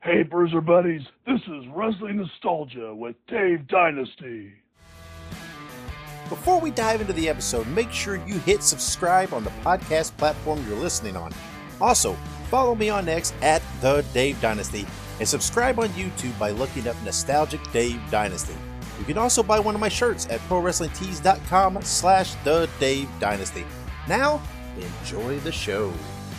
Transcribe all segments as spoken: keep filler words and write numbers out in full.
Hey, Bruiser Buddies, this is Wrestling Nostalgia with Dave Dynasty. Before we dive into the episode, make sure you hit subscribe on the podcast platform you're listening on. Also, follow me on X at The Dave Dynasty and subscribe on YouTube by looking up Nostalgic Dave Dynasty. You can also buy one of my shirts at ProWrestlingTees.com slash The Dave Dynasty. Now, enjoy the show.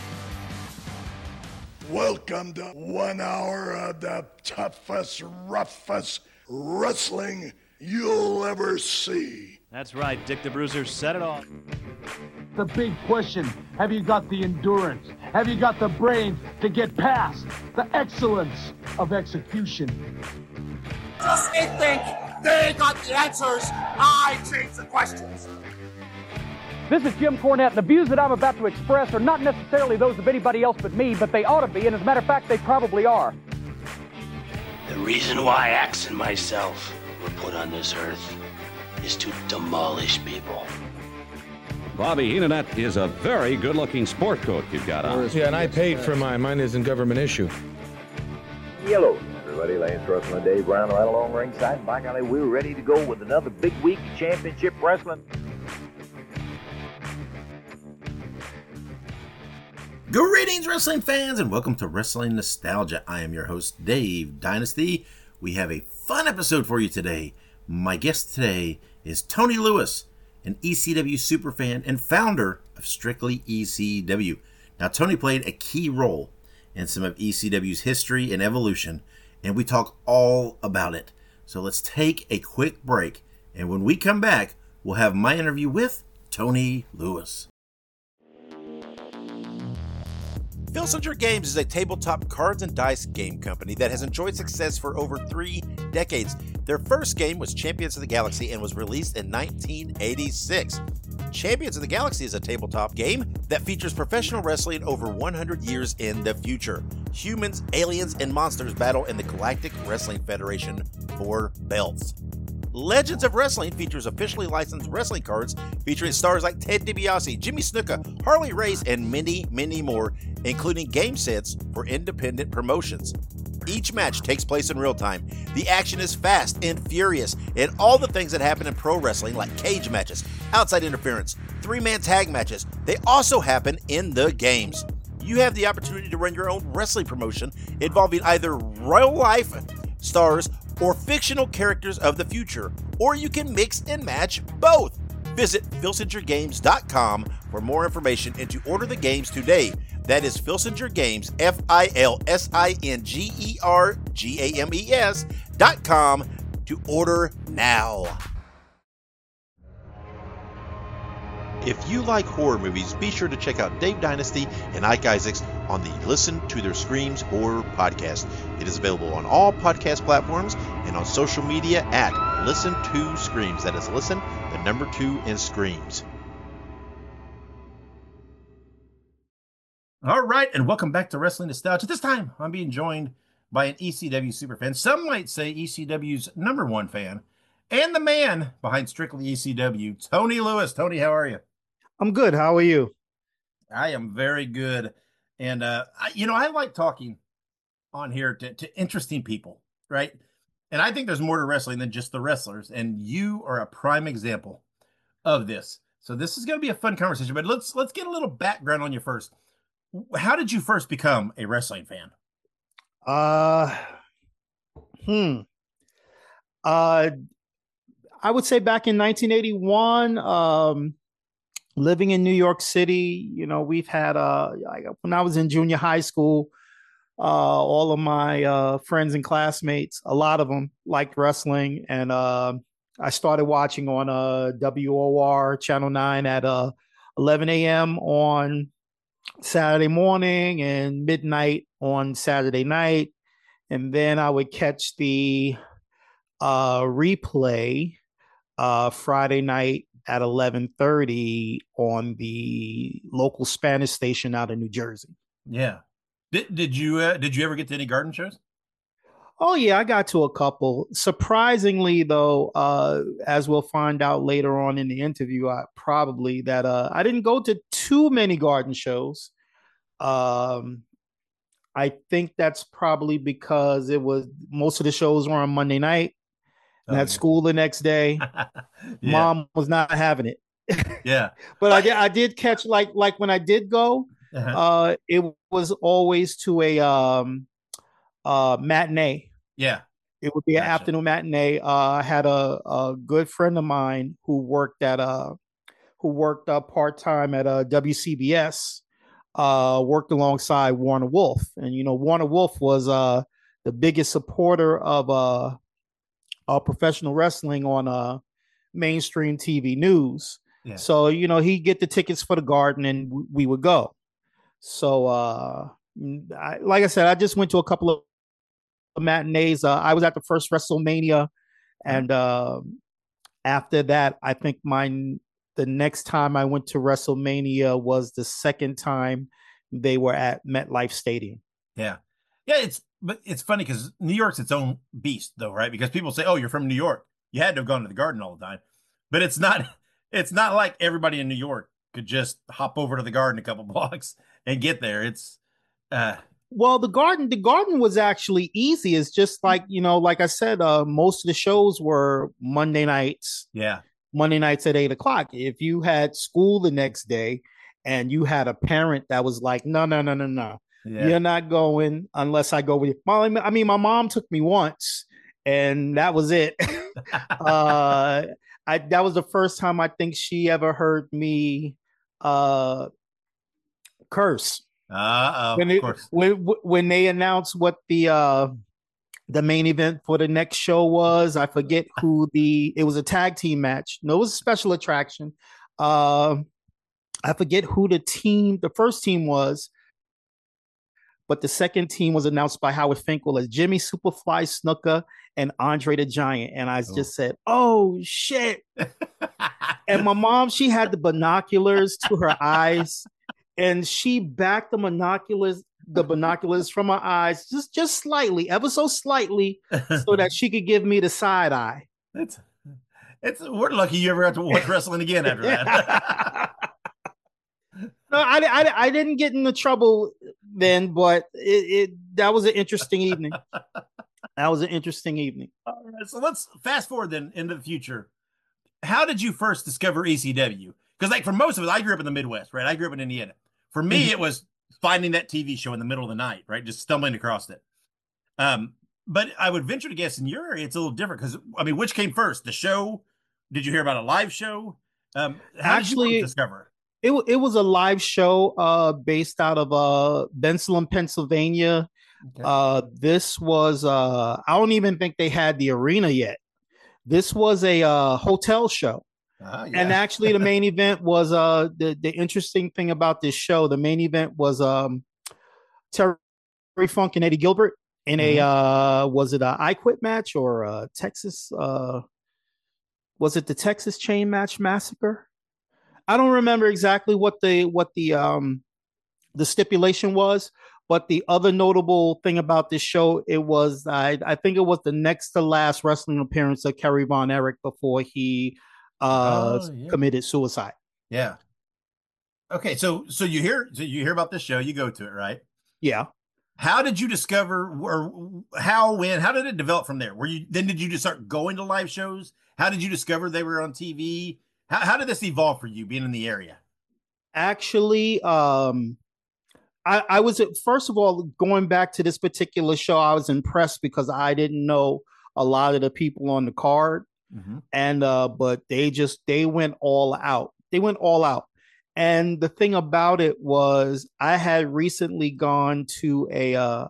Welcome to one hour of the toughest, roughest wrestling you'll ever see. That's right, Dick the Bruiser said it all. The big question, have you got the endurance? Have you got the brains to get past the excellence of execution? Just they think they got the answers, I change the questions. This is Jim Cornette, and the views that I'm about to express are not necessarily those of anybody else but me, but they ought to be, and as a matter of fact, they probably are. The reason why Axe and myself were put on this earth is to demolish people. Bobby Heenan is a very good-looking sport coat you've got on. Yeah, and I paid for mine. Mine isn't government issue. Yellow. Everybody, Lance Russell and Dave Brown right along ringside. By golly, we're ready to go with another big week of championship wrestling. Greetings, wrestling fans, and welcome to Wrestling Nostalgia. I am your host, Dave Dynasty. We have a fun episode for you today. My guest today is Tony Lewis, an E C W superfan and founder of Strictly E C W. Now, Tony played a key role in some of E C W's history and evolution, and we talk all about it. So let's take a quick break, and when we come back, we'll have my interview with Tony Lewis. Filsinger Games is a tabletop cards and dice game company that has enjoyed success for over three decades. Their first game was Champions of the Galaxy and was released in nineteen eighty-six. Champions of the Galaxy is a tabletop game that features professional wrestling over one hundred years in the future. Humans, aliens, and monsters battle in the Galactic Wrestling Federation for belts. Legends of Wrestling features officially licensed wrestling cards featuring stars like Ted DiBiase, Jimmy Snuka, Harley Race, and many, many more, including game sets for independent promotions. Each match takes place in real time. The action is fast and furious, and all the things that happen in pro wrestling, like cage matches, outside interference, three-man tag matches, they also happen in the games. You have the opportunity to run your own wrestling promotion involving either real life stars or fictional characters of the future, or you can mix and match both. Visit Filsinger Games dot com for more information and to order the games today. That is Filsinger Games, F I L S I N G E R G A M E S dot com to order now. If you like horror movies, be sure to check out Dave Dynasty and Ike Isaacs on the Listen to Their Screams Horror Podcast. It is available on all podcast platforms and on social media at Listen to Screams. That is Listen, the number two, and Screams. All right, and welcome back to Wrestling Nostalgia. This time, I'm being joined by an E C W superfan. Some might say E C W's number one fan, and the man behind Strictly E C W, Tony Lewis. Tony, how are you? I'm good. How are you? I am very good. And, uh, I, you know, I like talking on here to, to interesting people, right? And I think there's more to wrestling than just the wrestlers. And you are a prime example of this. So this is going to be a fun conversation. But let's let's get a little background on you first. How did you first become a wrestling fan? Uh, hmm. Uh, I would say back in nineteen eighty-one, um, living in New York City, you know, we've had, uh, when I was in junior high school, uh, all of my uh, friends and classmates, a lot of them liked wrestling. And uh, I started watching on uh, W O R Channel nine at uh, eleven a.m. on Saturday morning and midnight on Saturday night. And then I would catch the uh, replay uh, Friday night at eleven thirty on the local Spanish station out of New Jersey. Yeah. Did, did you uh, did you ever get to any garden shows? Oh, yeah, I got to a couple. Surprisingly, though, uh, as we'll find out later on in the interview, I probably that uh, I didn't go to too many garden shows. Um, I think that's probably because it was most of the shows were on Monday night and Oh, had yeah. school the next day. Yeah. Mom was not having it. Yeah. But I did I did catch like like when I did go, Uh-huh. uh it was always to a um uh matinee. Yeah. It would be an Gotcha. afternoon matinee. Uh I had a, a good friend of mine who worked at uh who worked uh, part-time at uh W C B S, uh worked alongside Warner Wolf. And you know, Warner Wolf was uh the biggest supporter of uh, uh professional wrestling on uh mainstream T V news. Yeah. So, you know, he'd get the tickets for the Garden and w- we would go. So, uh, I, like I said, I just went to a couple of matinees. Uh, I was at the first WrestleMania. And uh, after that, I think mine, the next time I went to WrestleMania was the second time they were at MetLife Stadium. Yeah. Yeah. It's, but it's funny because New York's its own beast though, right? Because people say, oh, you're from New York. You had to have gone to the Garden all the time, but it's not, it's not like everybody in New York could just hop over to the Garden a couple blocks and get there. It's, uh, well, the Garden, the Garden was actually easy. It's just like, you know, like I said, uh, most of the shows were Monday nights. Yeah. Monday nights at eight o'clock. If you had school the next day and you had a parent that was like, no, no, no, no, no, Yeah. you're not going unless I go with you. Well, I mean, my mom took me once and that was it. uh, I, that was the first time I think she ever heard me uh, curse. Uh, when, of it, course. when when they announced what the uh, the main event for the next show was, I forget who the it was a tag team match. No, it was a special attraction. Uh, I forget who the team, the first team was, but the second team was announced by Howard Finkel as Jimmy Superfly Snuka and Andre the Giant. And I just said, oh, shit. And my mom, she had the binoculars to her eyes, and she backed the binoculars, the binoculars from her eyes just, just slightly, ever so slightly, so that she could give me the side eye. It's, it's, we're lucky you ever have to watch wrestling again after that. No, I, I, I didn't get into trouble then, but it, it that was an interesting evening. That was an interesting evening. All right, so let's fast forward then into the future. How did you first discover E C W? Because like for most of us, I grew up in the Midwest, right? I grew up in Indiana. For me, it was finding that T V show in the middle of the night, right? Just stumbling across it. Um, but I would venture to guess in your area, it's a little different because, I mean, which came first? The show? Did you hear about a live show? Um, how Actually, did you discover it? It, it was a live show uh, based out of uh, Bensalem, Pennsylvania. Okay. Uh, this was, uh, I don't even think they had the arena yet. This was a uh, hotel show. Uh, yeah. And actually the main event was, uh, the, the interesting thing about this show, the main event was um, Terry Funk and Eddie Gilbert in mm-hmm. a, uh, was it a I Quit match or a Texas, uh, was it the Texas Chain Match Massacre? I don't remember exactly what the what the um the stipulation was, but the other notable thing about this show, it was I I think it was the next to last wrestling appearance of Kerry Von Erich before he uh oh, yeah. committed suicide. Yeah. Okay, so so you hear so you hear about this show, you go to it, right? Yeah. How did you discover or how when how did it develop from there? Were you then did you just start going to live shows? How did you discover they were on T V? How, how did this evolve for you being in the area? Actually, um, I, I was, first of all, going back to this particular show, I was impressed because I didn't know a lot of the people on the card. Mm-hmm. And, uh, but they just, they went all out. They went all out. And the thing about it was I had recently gone to a, uh,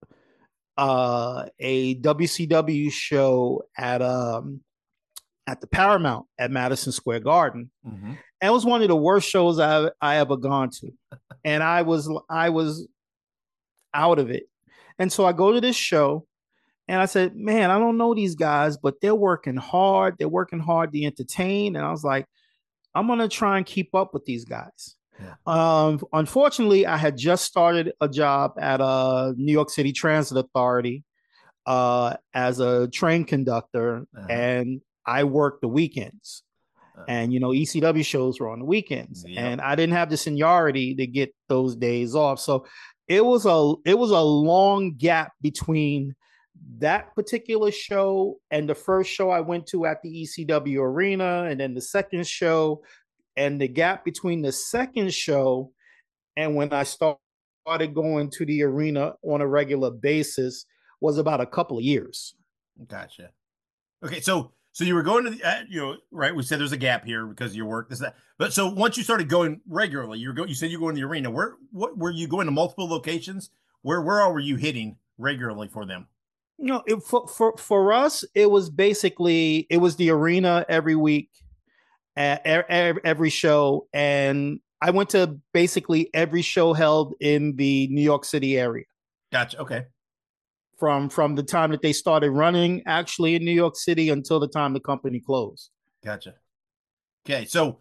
uh, a W C W show at, um, at the Paramount at Madison Square Garden. Mm-hmm. And it was one of the worst shows I I ever gone to. And I was I was out of it. And so I go to this show and I said, man, I don't know these guys, but they're working hard. They're working hard to entertain. And I was like, I'm going to try and keep up with these guys. Yeah. Um, unfortunately, I had just started a job at a New York City Transit Authority uh, as a train conductor. Uh-huh. And I worked the weekends, and, you know, E C W shows were on the weekends, yep. and I didn't have the seniority to get those days off. So it was a it was a long gap between that particular show and the first show I went to at the E C W arena, and then the second show, and the gap between the second show and when I start, started going to the arena on a regular basis was about a couple of years. Gotcha. Okay, so so you were going to the, uh, you know, right? We said there's a gap here because of your work, this that. But so once you started going regularly, you were go, you said you go in the arena. Where what were you going to multiple locations? Where where all were you hitting regularly for them? You know, it, for for for us, it was basically it was the arena every week, uh, every show, and I went to basically every show held in the New York City area. Gotcha. Okay. From from the time that they started running actually in New York City until the time the company closed. Gotcha. Okay, so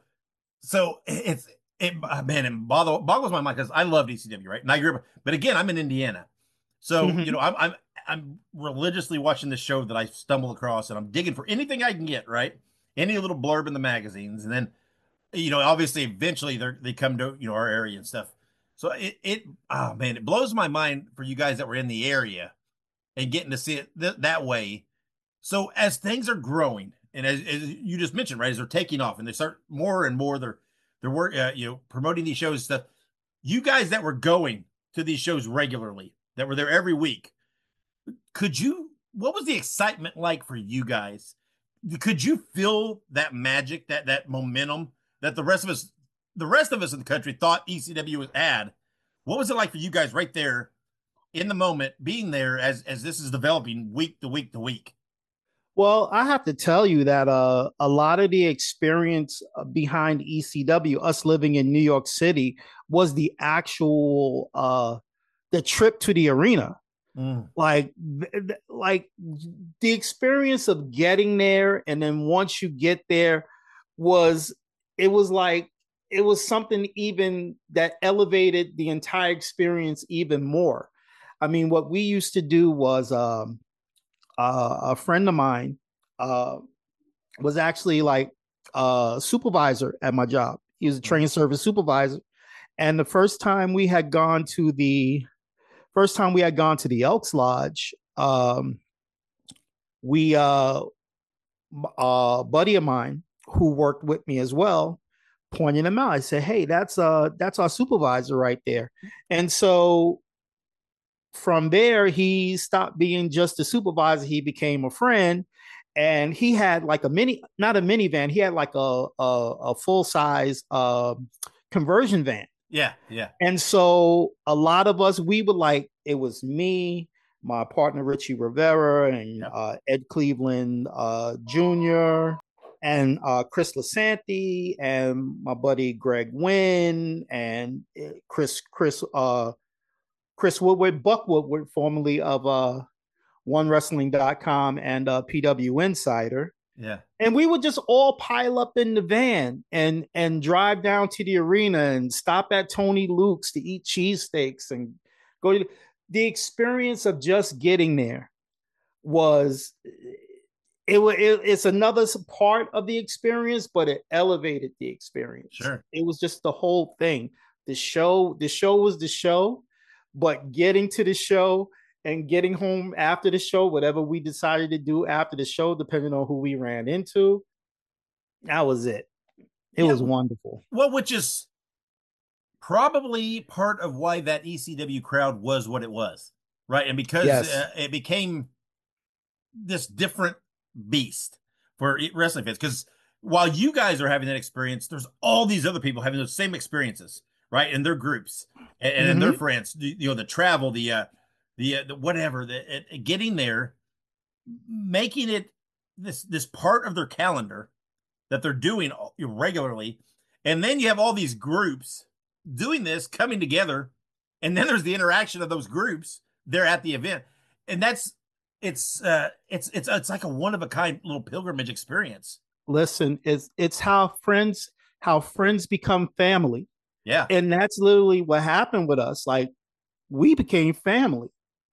so it's it man, it boggle, boggles my mind because I love E C W, right? And I grew up, but again, I'm in Indiana, so mm-hmm. you know, I'm I'm I'm religiously watching this show that I stumble across, and I'm digging for anything I can get, right? Any little blurb in the magazines, and then you know, obviously, eventually they they come to you know our area and stuff. So it it oh man, it blows my mind for you guys that were in the area and getting to see it th- that way. So as things are growing, and as, as you just mentioned, right, as they're taking off and they start more and more, they're they're work, uh, you know, promoting these shows and stuff. You guys that were going to these shows regularly, that were there every week, could you? What was the excitement like for you guys? Could you feel that magic, that that momentum that the rest of us, the rest of us in the country thought E C W was had? What was it like for you guys right there? In the moment, being there as as this is developing week to week to week? Well, I have to tell you that uh, a lot of the experience behind E C W, us living in New York City, was the actual uh, the trip to the arena. Mm. Like, like the experience of getting there, and then once you get there, was it was like it was something even that elevated the entire experience even more. I mean, what we used to do was um, uh, a friend of mine uh, was actually like a supervisor at my job. He was a train service supervisor. And the first time we had gone to the first time we had gone to the Elks Lodge, um, we uh, a buddy of mine who worked with me as well pointed him out. I said, "Hey, that's uh that's our supervisor right there." And so from there, he stopped being just a supervisor. He became a friend, and he had like a mini, not a minivan. He had like a a, a full size uh, conversion van. Yeah, yeah. And so a lot of us, we would like, it was me, my partner Richie Rivera, and yep. uh, Ed Cleveland uh, Junior, and uh, Chris Lasanti, and my buddy Greg Wynn, and Chris Chris. Uh, Chris Woodward, Buck Woodward, formerly of uh, one wrestling dot com and uh, P W Insider. Yeah. And we would just all pile up in the van and and drive down to the arena and stop at Tony Luke's to eat cheesesteaks and go to the, the experience of just getting there was it, it it's another part of the experience, but it elevated the experience. Sure. It was just the whole thing. The show, the show was the show. But getting to the show and getting home after the show, whatever we decided to do after the show, depending on who we ran into, that was it. It yeah. was wonderful. Well, which is probably part of why that E C W crowd was what it was, right? And because yes. uh, it became this different beast for wrestling fans. Because while you guys are having that experience, there's all these other people having those same experiences, right? In their groups and, and mm-hmm. their friends, you know, the travel, the, uh, the, uh, the whatever, the, uh, getting there, making it this, this part of their calendar that they're doing regularly. And then you have all these groups doing this, coming together. And then there's the interaction of those groups there at the event. And that's, it's, uh, it's, it's, it's like a one of a kind little pilgrimage experience. Listen, it's, it's how friends, how friends become family. Yeah. And that's literally what happened with us. Like, we became family.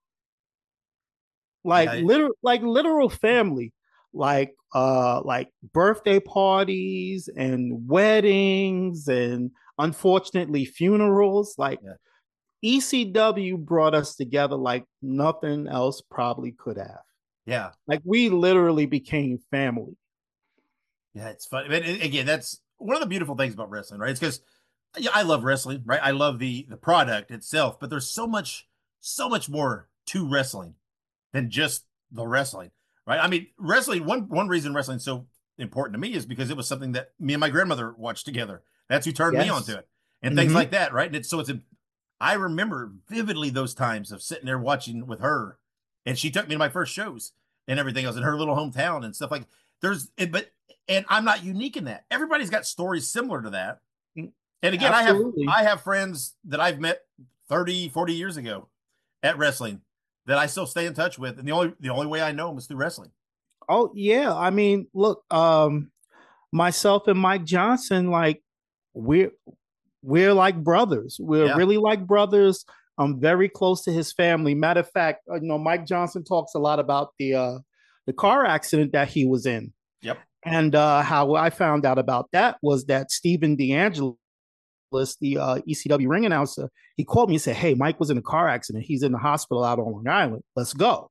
Like yeah, literal, like literal family. Like uh like birthday parties and weddings and unfortunately funerals. Like, yeah. E C W brought us together like nothing else probably could have. Yeah. Like we literally became family. Yeah, it's fun. But again, that's one of the beautiful things about wrestling, right? It's because yeah, I love wrestling, right? I love the the product itself, but there's so much, so much more to wrestling than just the wrestling, right? I mean, wrestling. One one reason wrestling's so important to me is because it was something that me and my grandmother watched together. That's who turned Yes. me onto it, and Mm-hmm. things like that, right? And it's so it's. A, I remember vividly those times of sitting there watching with her, and she took me to my first shows and everything else in her little hometown and stuff like. There's, but and I'm not unique in that. Everybody's got stories similar to that. And again, Absolutely. I have I have friends that I've met thirty, forty years ago at wrestling that I still stay in touch with, and the only the only way I know them is through wrestling. Oh yeah, I mean, look, um, myself and Mike Johnson, like we're we're like brothers. We're Yeah. really like brothers. I'm very close to his family. Matter of fact, uh, you know, Mike Johnson talks a lot about the uh, the car accident that he was in. Yep. And uh, how I found out about that was that Stephen DeAngelis, the uh, E C W ring announcer, he called me and said, "Hey, Mike was in a car accident. He's in the hospital out on Long Island. Let's go."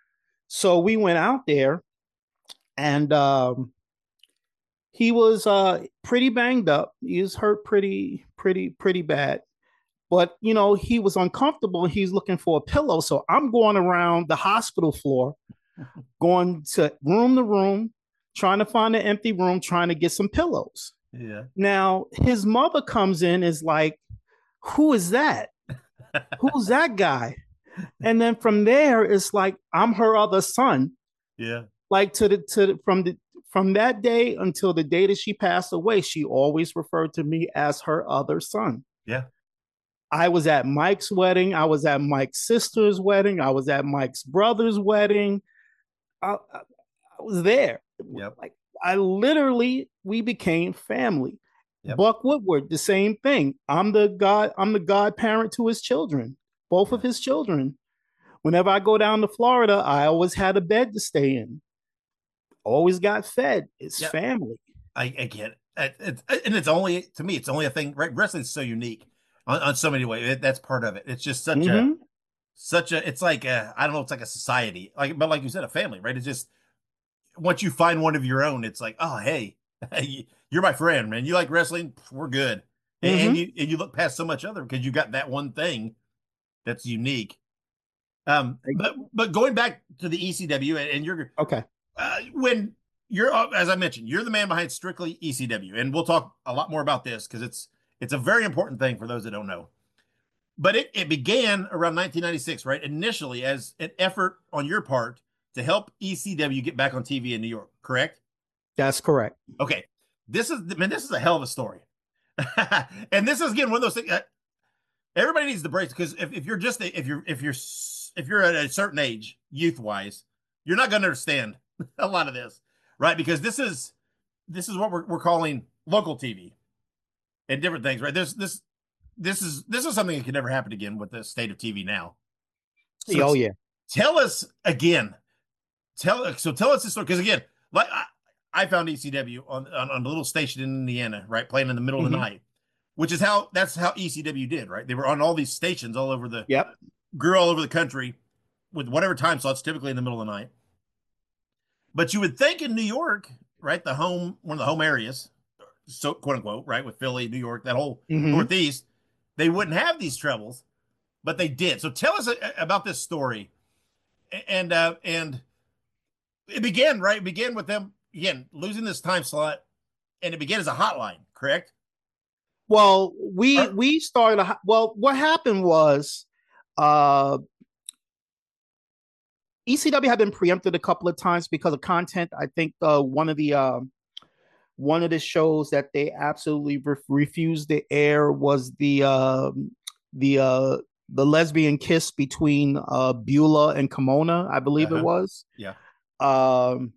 So we went out there, and um, he was uh, pretty banged up. He was hurt pretty, pretty, pretty bad. But you know, he was uncomfortable. He's looking for a pillow. So I'm going around the hospital floor, going to room to room, trying to find an empty room, trying to get some pillows. Yeah. Now his mother comes in, is like, "Who is that? Who's that guy?" And then from there, it's like, I'm her other son. Yeah. Like to the to the, from the from that day until the day that she passed away, she always referred to me as her other son. Yeah. I was at Mike's wedding. I was at Mike's sister's wedding. I was at Mike's brother's wedding. I, I, I was there. Yep. Like I literally, we became family. Yep. Buck Woodward, the same thing. I'm the god. I'm the godparent to his children, both of his children. Whenever I go down to Florida, I always had a bed to stay in. Always got fed. It's Yep. family. I, I get it. It, it. And it's only, to me, it's only a thing, right? Wrestling's so unique on, on so many ways. It, that's part of it. It's just such Mhm. a, such a, it's like, a, I don't know, it's like a society, like, but like you said, a family, right? It's just, once you find one of your own, it's like, oh, hey, you're my friend, man. You like wrestling? We're good. And, Mhm. and you, and you look past so much other because you got that one thing that's unique. Um, but, but going back to the E C W and, and you're, Okay. uh, when you're, uh, as I mentioned, you're the man behind Strictly E C W, and we'll talk a lot more about this because it's it's a very important thing for those that don't know. But it, it began around nineteen ninety-six, right? Initially as an effort on your part to help E C W get back on T V in New York, correct? That's correct. Okay, this is man, this is a hell of a story, and this is again one of those things. Uh, everybody needs to brace because if, if you're just if you're if you're if you're at a certain age, youth wise, you're not going to understand a lot of this, right? Because this is this is what we're we're calling local T V and different things, right? This this this is this is something that can never happen again with the state of T V now. So Oh yeah. Tell us again. Tell so tell us this story because again, like I, I found E C W on, on on a little station in Indiana, right, playing in the middle Mhm. of the night, which is how that's how E C W did, right? They were on all these stations all over the Yep. grew all over the country with whatever time slots, typically in the middle of the night. But you would think in New York, right, the home one of the home areas, so quote unquote, right, with Philly, New York, that whole Mhm. Northeast, they wouldn't have these troubles, but they did. So tell us a, about this story, and uh, and it began right. It began with them again losing this time slot, and it began as a hotline, correct? Well, we we started. A, well, what happened was, uh, E C W had been preempted a couple of times because of content. I think uh, one of the uh, one of the shows that they absolutely re- refused to air was the uh, the uh, the lesbian kiss between uh, Beulah and Kimona, I believe Uh-huh. it was. Yeah. Um,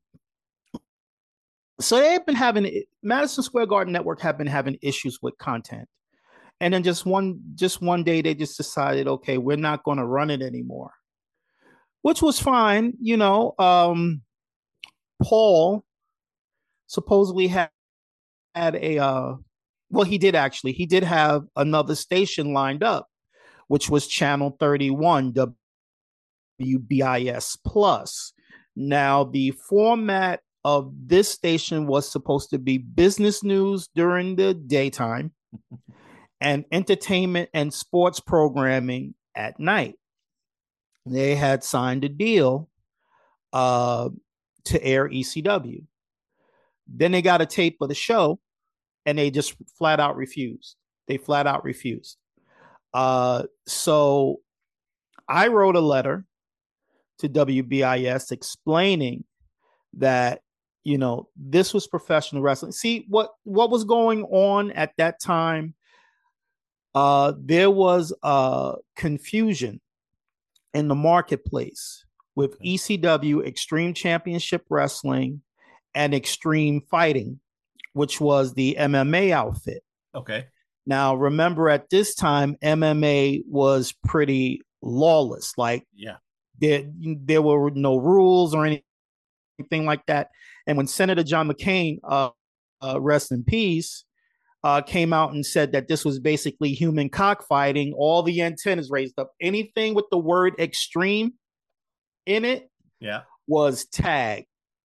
so they've been having Madison Square Garden Network have been having issues with content, and then just one just one day they just decided, okay, we're not going to run it anymore, which was fine. You know, um, Paul supposedly had had a uh, well, he did actually he did have another station lined up, which was channel thirty-one, W B I S Plus. Now, the format of this station was supposed to be business news during the daytime and entertainment and sports programming at night. They had signed a deal uh, to air E C W. Then they got a tape of the show, and they just flat out refused. They flat out refused. Uh, so I wrote a letter to W B I S explaining that, you know, this was professional wrestling. See, what, what was going on at that time, uh, there was uh, confusion in the marketplace with E C W, Extreme Championship Wrestling, and Extreme Fighting, which was the M M A outfit. Okay. Now, remember, at this time, M M A was pretty lawless. Like, yeah, there, there were no rules or anything like that. And when Senator John McCain, uh, uh, rest in peace, uh, came out and said that this was basically human cockfighting, all the antennas raised up. Anything with the word extreme in it yeah. was tagged.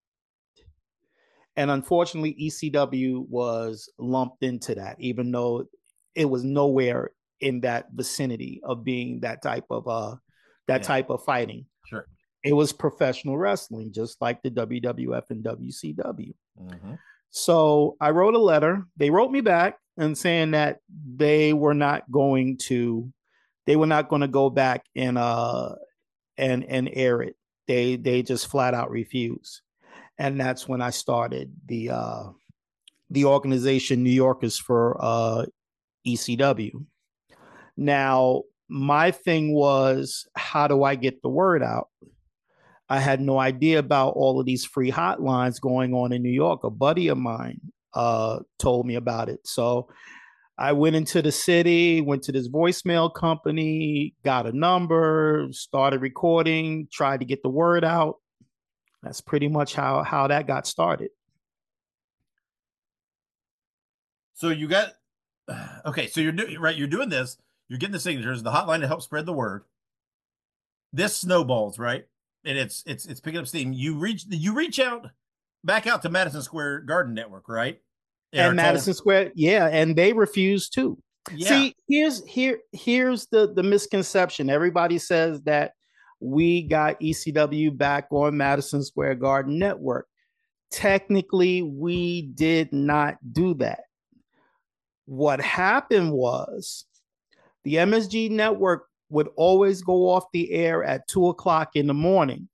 And unfortunately, E C W was lumped into that, even though it was nowhere in that vicinity of being that type of uh that yeah. type of fighting. Sure. It was professional wrestling, just like the W W F and W C W. Mm-hmm. So I wrote a letter. They wrote me back and saying that they were not going to, they were not going to go back and uh and and air it. They they just flat out refused. And that's when I started the uh, the organization New Yorkers for uh, E C W. Now, my thing was, how do I get the word out? I had no idea about all of these free hotlines going on in New York. A buddy of mine uh, told me about it. So I went into the city, went to this voicemail company, got a number, started recording, tried to get the word out. That's pretty much how, how that got started. So you got, okay, so you're doing, right, you're doing this, you're getting the signatures, the hotline to help spread the word. This snowballs, right? And it's, it's, it's picking up steam. You reach, you reach out, back out to Madison Square Garden Network, right? And, and Madison told... Square, yeah, and they refuse too. Yeah. See, here's, here, here's the, the misconception. Everybody says that we got E C W back on Madison Square Garden Network. Technically, we did not do that. What happened was the M S G Network would always go off the air at two o'clock in the morning.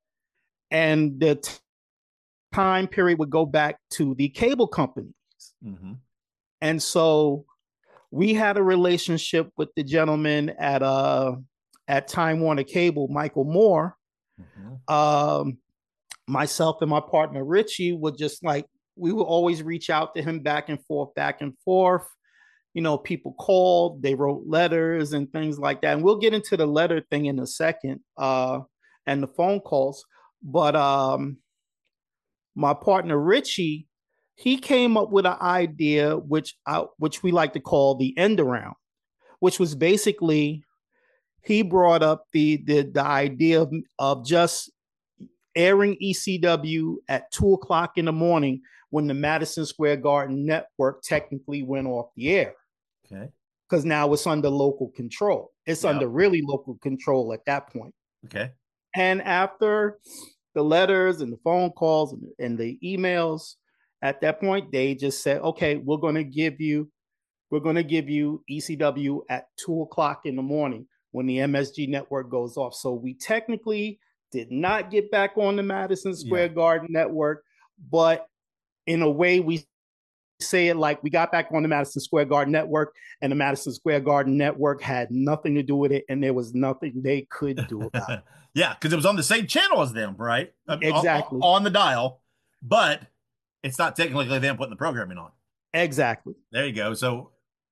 And the t- time period would go back to the cable companies. Mm-hmm. And so we had a relationship with the gentleman at uh at Time Warner Cable, Michael Moore. Mm-hmm. Um, myself and my partner Richie would just like, we would always reach out to him back and forth, back and forth. You know, people called, they wrote letters and things like that. And we'll get into the letter thing in a second, uh, and the phone calls. But um, my partner Richie, he came up with an idea, which I, which we like to call the end around, which was basically, he brought up the, the, the idea of, of just airing E C W at two o'clock in the morning when the Madison Square Garden Network technically went off the air. Okay. Because now it's under local control. It's yep. under really local control at that point. Okay. And after the letters and the phone calls and, and the emails, at that point, they just said, okay, we're going to give you, we're going to give you E C W at two o'clock in the morning when the M S G Network goes off. So we technically did not get back on the Madison Square yeah. Garden Network, but in a way we say it like we got back on the Madison Square Garden Network, and the Madison Square Garden Network had nothing to do with it, and there was nothing they could do about it. Yeah, because it was on the same channel as them, right? Exactly. On, on the dial, but it's not technically them putting the programming on. Exactly. There you go. So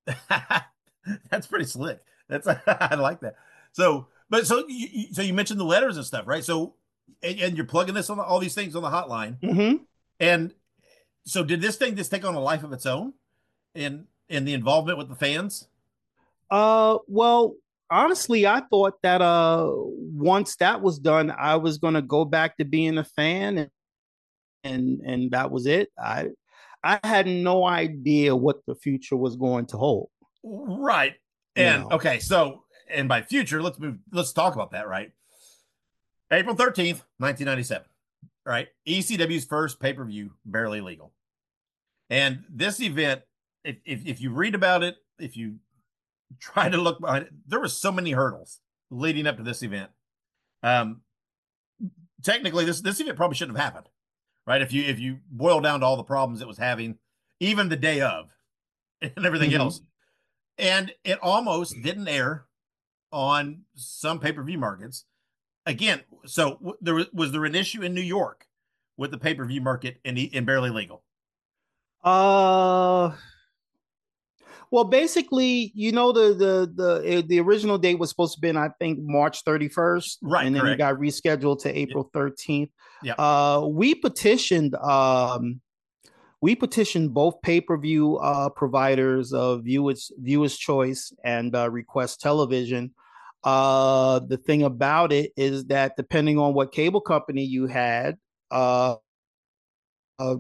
that's pretty slick. That's I like that. So, but so you so you mentioned the letters and stuff, right? So, and, and you're plugging this on the, all these things on the hotline, mm-hmm. and so did this thing just take on a life of its own, in in the involvement with the fans? Uh, well, honestly, I thought that uh once that was done, I was gonna go back to being a fan, and and and that was it. I I had no idea what the future was going to hold. Right. And no. okay, so and by future, let's move. Let's talk about that. Right. April thirteenth, nineteen ninety-seven. Right. E C W's first pay per view, Barely Legal. And this event, if, if if you read about it, if you try to look behind it, there were so many hurdles leading up to this event. Um, technically, this this event probably shouldn't have happened, right? If you if you boil down to all the problems it was having, even the day of, and everything mm-hmm. else, and it almost didn't air on some pay per view markets. Again, so w- there was, was there an issue in New York with the pay per view market in in Barely Legal? Uh. Well, basically, you know, the the the the original date was supposed to be, I think, March thirty-first, right? And then correct. it got rescheduled to April thirteenth. Yeah. Uh, we petitioned, um, we petitioned both pay-per-view uh, providers of Viewers Viewers Choice and uh, Request Television. Uh, the thing about it is that depending on what cable company you had, uh, uh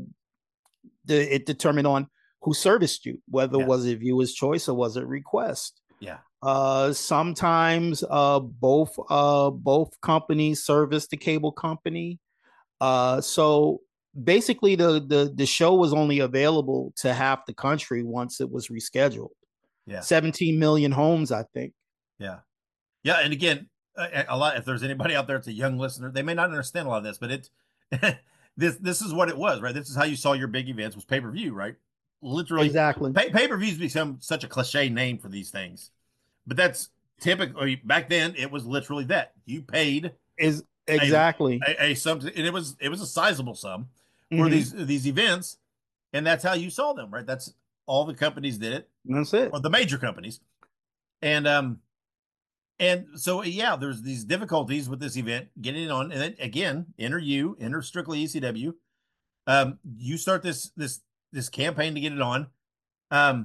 the, it determined on who serviced you, whether yes. was it Viewer's Choice or was it Request. Yeah. Uh, sometimes uh, both uh, both companies service the cable company. Uh, so basically, the, the the show was only available to half the country once it was rescheduled. Yeah. seventeen million homes, I think. Yeah. Yeah. And again, a, a lot, if there's anybody out there, it's a young listener, they may not understand a lot of this, but it's this this is what it was, right? This is how you saw your big events, was pay-per-view, right? Literally, exactly. Pay, pay-per-views become such a cliche name for these things, but that's typically back then. It was literally that you paid is exactly a, a, a sum, and it was it was a sizable sum for mm-hmm. these these events, and that's how you saw them, right? That's all the companies did it. That's it, or the major companies, and um, and so yeah, there's these difficulties with this event getting it on, and then again, enter you, enter Strictly E C W. Um, you start this this. this campaign to get it on. Um,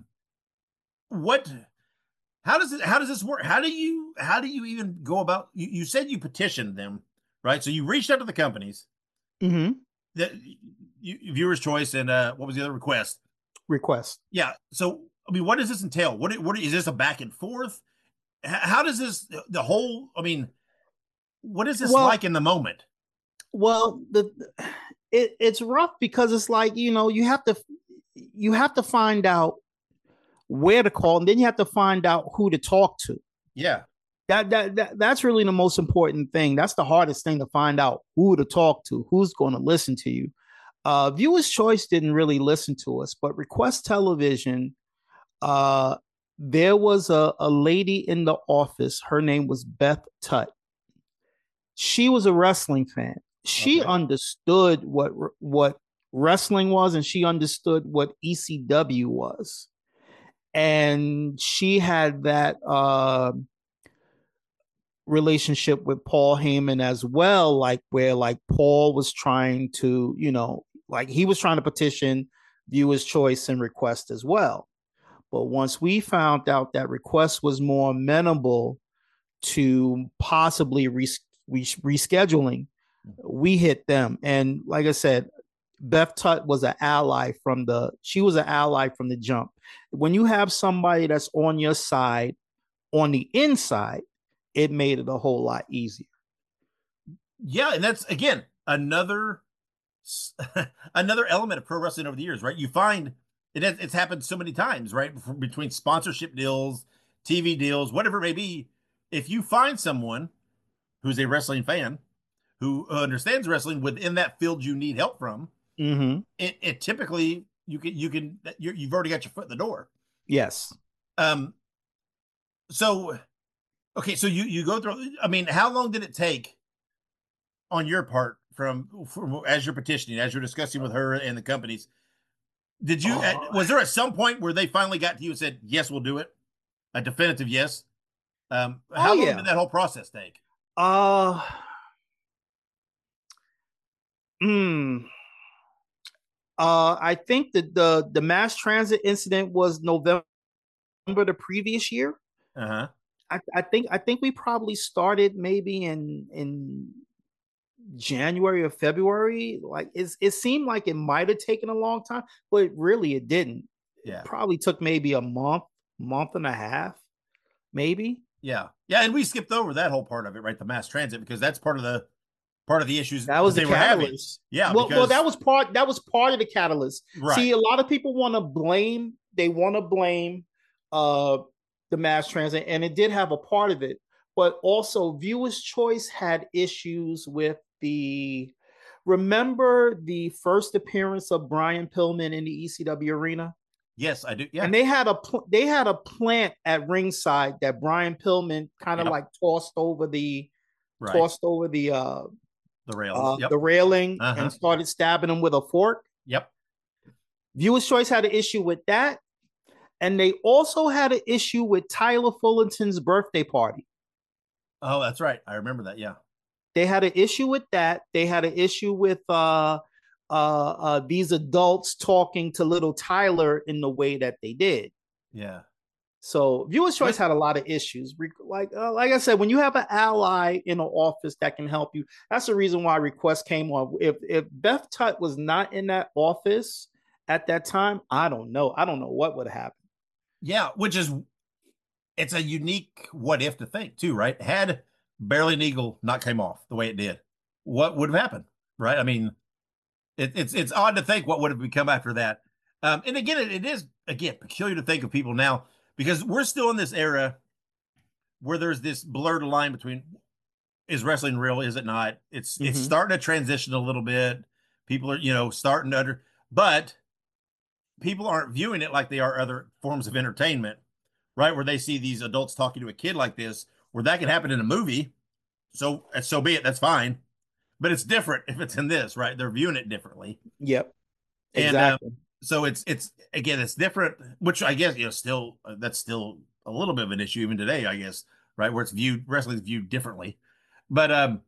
what, how does it, how does this work? How do you, how do you even go about, you, you said you petitioned them, right? So you reached out to the companies mm-hmm. that you, Viewers Choice and uh, what was the other request? Request. Yeah. So, I mean, what does this entail? What, what is this a back and forth? How does this, the whole, I mean, what is this well, like in the moment? Well, the, it, it's rough because it's like, you know, you have to, you have to find out where to call, and then you have to find out who to talk to. Yeah. That, that, that that's really the most important thing. That's the hardest thing, to find out who to talk to, who's going to listen to you. Uh, Viewers Choice didn't really listen to us, but Request Television, uh, there was a, a lady in the office. Her name was Beth Tutt. She was a wrestling fan. She okay. understood what what wrestling was, and she understood what E C W was. And she had that uh, relationship with Paul Heyman as well, like where like Paul was trying to, you know, like he was trying to petition Viewers Choice and Request as well. But once we found out that Request was more amenable to possibly res- res- rescheduling, we hit them. And like I said, Beth Tutt was an ally from the, she was an ally from the jump. When you have somebody that's on your side, on the inside, it made it a whole lot easier. Yeah. And that's, again, another, another element of pro wrestling over the years, right? You find it has, it's happened so many times, right? Between sponsorship deals, T V deals, whatever it may be. If you find someone who's a wrestling fan, who understands wrestling within that field you need help from, mm-hmm. it, it typically you can you can you're, you've already got your foot in the door. Yes. Um. So, okay. So you you go through. I mean, how long did it take on your part from, from as you're petitioning, as you're discussing with her and the companies? Did you? Oh. At, was there at some point where they finally got to you and said, "Yes, we'll do it," a definitive yes? Um. How oh, long yeah. did that whole process take? Uh. Hmm. Uh, I think that the the mass transit incident was November the previous year. Uh-huh. I, I think I think we probably started maybe in in January or February. Like it's, it seemed like it might have taken a long time, but really it didn't. Yeah. It probably took maybe a month, month and a half, maybe. Yeah. Yeah. And we skipped over that whole part of it, right? The mass transit, because that's part of the part of the issues that was that the they catalyst. Were having. Yeah. Well, because... well, that was part that was part of the catalyst. Right. See, a lot of people want to blame, they want to blame uh the mass transit, and it did have a part of it, but also Viewers Choice had issues with the, remember the first appearance of Brian Pillman in the E C W arena? Yes, I do. Yeah. And they had a they had a plant at ringside that Brian Pillman kind of yep. like tossed over the right. tossed over the uh the rails, uh, yep. the railing uh-huh. and started stabbing him with a fork. Yep. Viewers Choice had an issue with that. And they also had an issue with Tyler Fullerton's birthday party. Oh, that's right. I remember that. Yeah. They had an issue with that. They had an issue with uh, uh, uh, these adults talking to little Tyler in the way that they did. Yeah. So Viewers Choice had a lot of issues. Like, uh, like I said, when you have an ally in an office that can help you, that's the reason why Request came on. If if Beth Tutt was not in that office at that time, I don't know. I don't know what would have happened. Yeah, which is, it's a unique what if to think too, right? Had Barely an Eagle not came off the way it did, what would have happened, right? I mean, it, it's it's odd to think what would have become after that. Um, and again, it, it is, again, peculiar to think of people now, because we're still in this era where there's this blurred line between, is wrestling real, is it not? It's mm-hmm. it's starting to transition a little bit. People are, you know, starting to under, but people aren't viewing it like they are other forms of entertainment, right? Where they see these adults talking to a kid like this, where that can happen in a movie. So, so be it. That's fine. But it's different if it's in this, right? They're viewing it differently. Yep. Exactly. And, uh, so it's, it's, again, it's different, which I guess, you know, still, uh, that's still a little bit of an issue even today, I guess, right? Where it's viewed, wrestling is viewed differently. But um,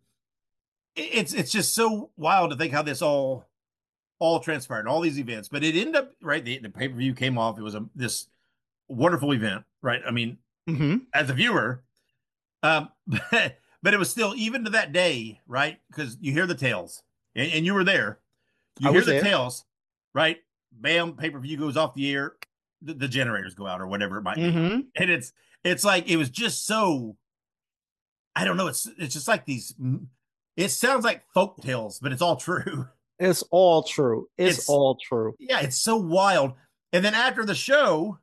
it, it's, it's just so wild to think how this all, all transpired, all these events, but it ended up, right, the, the pay-per-view came off. It was a this wonderful event, right? I mean, mm-hmm. as a viewer, um, but, but it was still, even to that day, right? Because you hear the tales, and, and you were there. You I hear the there. tales, right? Bam, pay-per-view goes off the air, the, the generators go out or whatever it might mm-hmm. be. And it's, it's like, it was just so, I don't know, it's, it's just like these, it sounds like folk tales, but it's all true. It's all true. It's, it's all true. Yeah, it's so wild. And then after the show,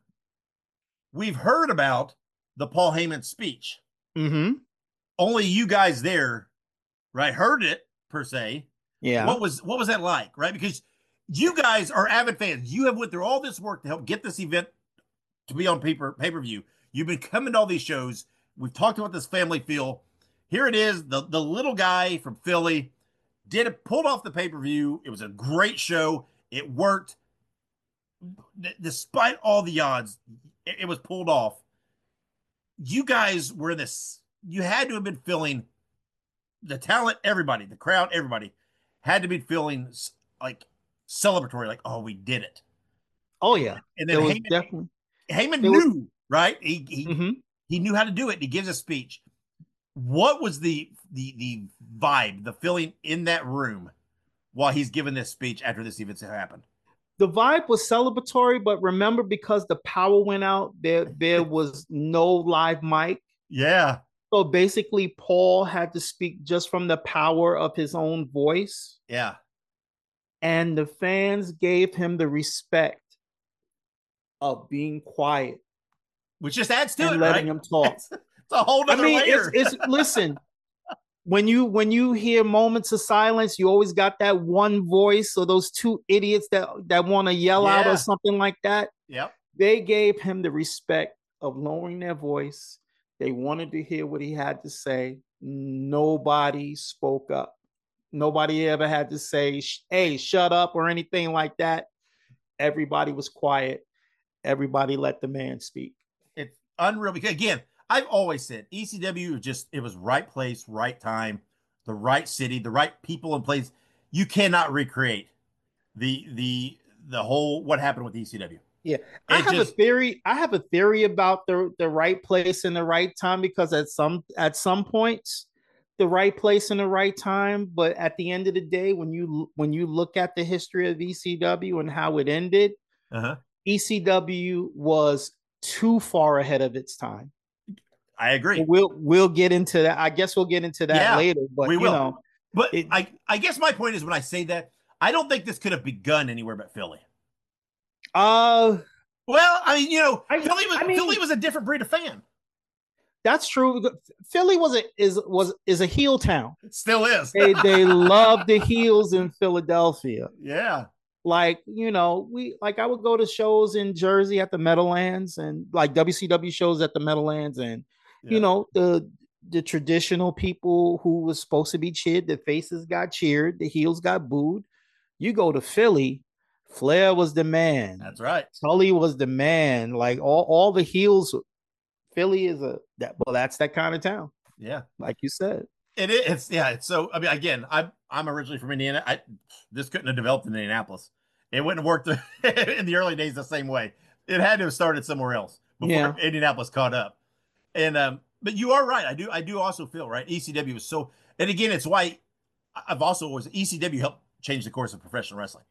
we've heard about the Paul Heyman speech. Mm-hmm. Only you guys there, right, heard it per se. Yeah. What was what was that like, right? Because you guys are avid fans. You have went through all this work to help get this event to be on paper pay-per-view. You've been coming to all these shows. We've talked about this family feel. Here it is, the, the little guy from Philly did it, pulled off the pay-per-view. It was a great show. It worked. D- despite all the odds, it, it was pulled off. You guys were this, you had to have been feeling, the talent, everybody, the crowd, everybody had to be feeling like celebratory, like, oh, we did it. Oh, yeah. And then Heyman, definitely, Heyman knew, was, right? He he, mm-hmm. he knew how to do it. He gives a speech. What was the the the vibe, the feeling in that room while he's giving this speech after this event happened? The vibe was celebratory, but remember, because the power went out, there there was no live mic. Yeah. So basically, Paul had to speak just from the power of his own voice. Yeah. And the fans gave him the respect of being quiet, which just adds to and it, letting right? him talk. It's, it's a whole other I mean, layer. It's, it's listen. When you when you hear moments of silence, you always got that one voice or those two idiots that, that want to yell yeah. out or something like that. Yep. They gave him the respect of lowering their voice. They wanted to hear what he had to say. Nobody spoke up. Nobody ever had to say, hey, shut up or anything like that. Everybody was quiet. Everybody let the man speak. It's unreal because, again, I've always said E C W just, it was right place, right time, the right city, the right people and place. You cannot recreate the the the whole what happened with E C W. Yeah, I have just, a theory. I have a theory about the the right place and the right time, because at some at some points, the right place and the right time. But at the end of the day, when you when you look at the history of E C W and how it ended, uh-huh. E C W was too far ahead of its time. I agree. But we'll we'll get into that. I guess we'll get into that yeah, later. But we you will. know, but it, I I guess my point is, when I say that, I don't think this could have begun anywhere but Philly. Uh, well, I mean, you know, I, Philly was I mean, Philly was a different breed of fan. That's true. Philly was a is was is a heel town. It still is. they they love the heels in Philadelphia. Yeah. Like, you know, we like I would go to shows in Jersey at the Meadowlands, and like W C W shows at the Meadowlands, and yeah. you know, the the traditional people who was supposed to be cheered, the faces got cheered, the heels got booed. You go to Philly, Flair was the man. That's right. Tully was the man. Like all, all the heels. Philly is a that well, that's that kind of town. Yeah, like you said, it is. It's, yeah, it's so. I mean, again, I'm I'm originally from Indiana. I this couldn't have developed in Indianapolis. It wouldn't have worked in the early days the same way. It had to have started somewhere else before yeah. Indianapolis caught up. And um, but you are right. I do I do also feel right. E C W was so, and again, it's why I've also always E C W helped change the course of professional wrestling,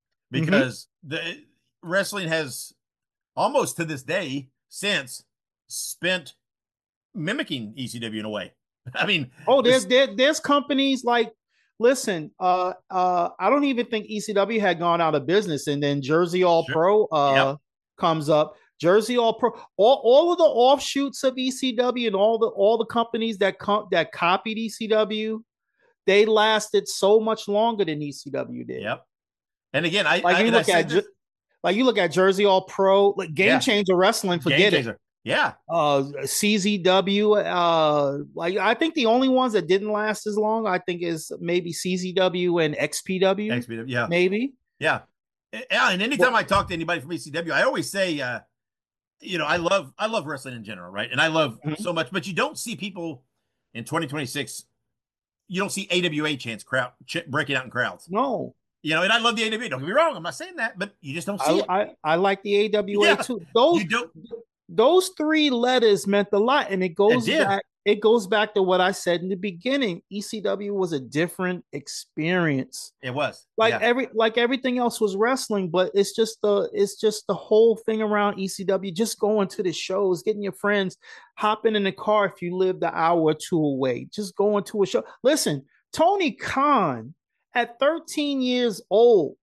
because mm-hmm. the wrestling has almost to this day since spent mimicking E C W in a way. I mean, oh, there's there, there's companies like, listen, uh, uh, I don't even think E C W had gone out of business, and then Jersey All sure. Pro uh yep. comes up. Jersey All Pro, all, all of the offshoots of E C W and all the all the companies that com- that copied E C W, they lasted so much longer than E C W did. Yep. And again, I like I, you look at this, like you look at Jersey All Pro, like Game yeah. Changer Wrestling, forget Game it. Yeah. Uh, C Z W. Uh, like I think the only ones that didn't last as long, I think, is maybe C Z W and X P W. X P W, yeah, maybe. Yeah. Yeah. And anytime well, I talk to anybody from E C W, I always say, uh, you know, I love I love wrestling in general, right? And I love mm-hmm. so much, but you don't see people in twenty twenty-six. You don't see A W A chants crowd ch- breaking out in crowds. No. You know, and I love the A W A. Don't get me wrong. I'm not saying that, but you just don't see I, it. I, I like the A W A yeah. too. Those you don't. Those three letters meant a lot, and it goes it back. It goes back to what I said in the beginning. E C W was a different experience. It was like yeah. every like everything else was wrestling, but it's just the it's just the whole thing around E C W. Just going to the shows, getting your friends, hopping in the car if you lived an hour or two away, just going to a show. Listen, Tony Khan at thirteen years old.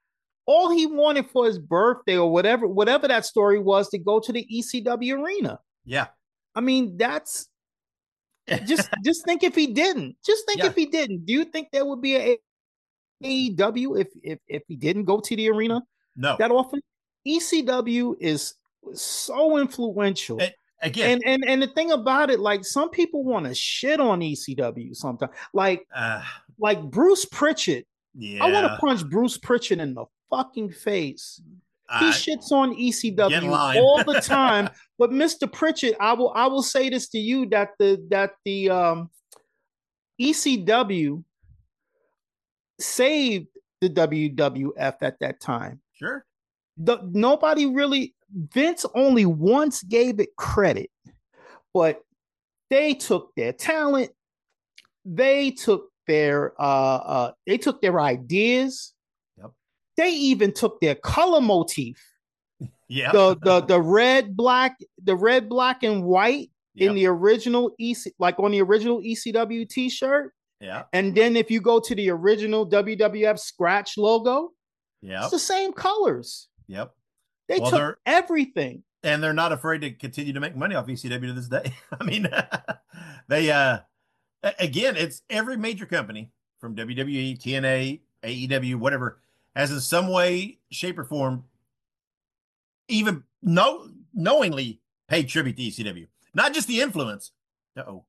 All he wanted for his birthday or whatever, whatever that story was, to go to the E C W arena. Yeah. I mean, that's just, just think if he didn't, just think yeah. if he didn't, do you think there would be a A E W if, if, if he didn't go to the arena no. that often? E C W is so influential. It, again. And, and, and the thing about it, like some people want to shit on E C W sometimes, like, uh, like Bruce Pritchard. Yeah. I want to punch Bruce Pritchard in the fucking face. He uh, shits on E C W all the time. But Mister Pritchard, I will I will say this to you, that the that the um, E C W saved the W W F at that time. Sure. The, nobody really Vince only once gave it credit, but they took their talent, they took their uh, uh they took their ideas. Yep. They even took their color motif. Yeah. The the the red, black, the red, black, and white yep. in the original E C, like on the original E C W t-shirt. Yeah. And then if you go to the original W W F scratch logo, yeah, it's the same colors. Yep. They well, took everything. And they're not afraid to continue to make money off E C W to this day. I mean, they uh again, it's every major company from W W E, T N A, A E W, whatever, has in some way, shape, or form even know, knowingly paid tribute to E C W. Not just the influence. Uh-oh.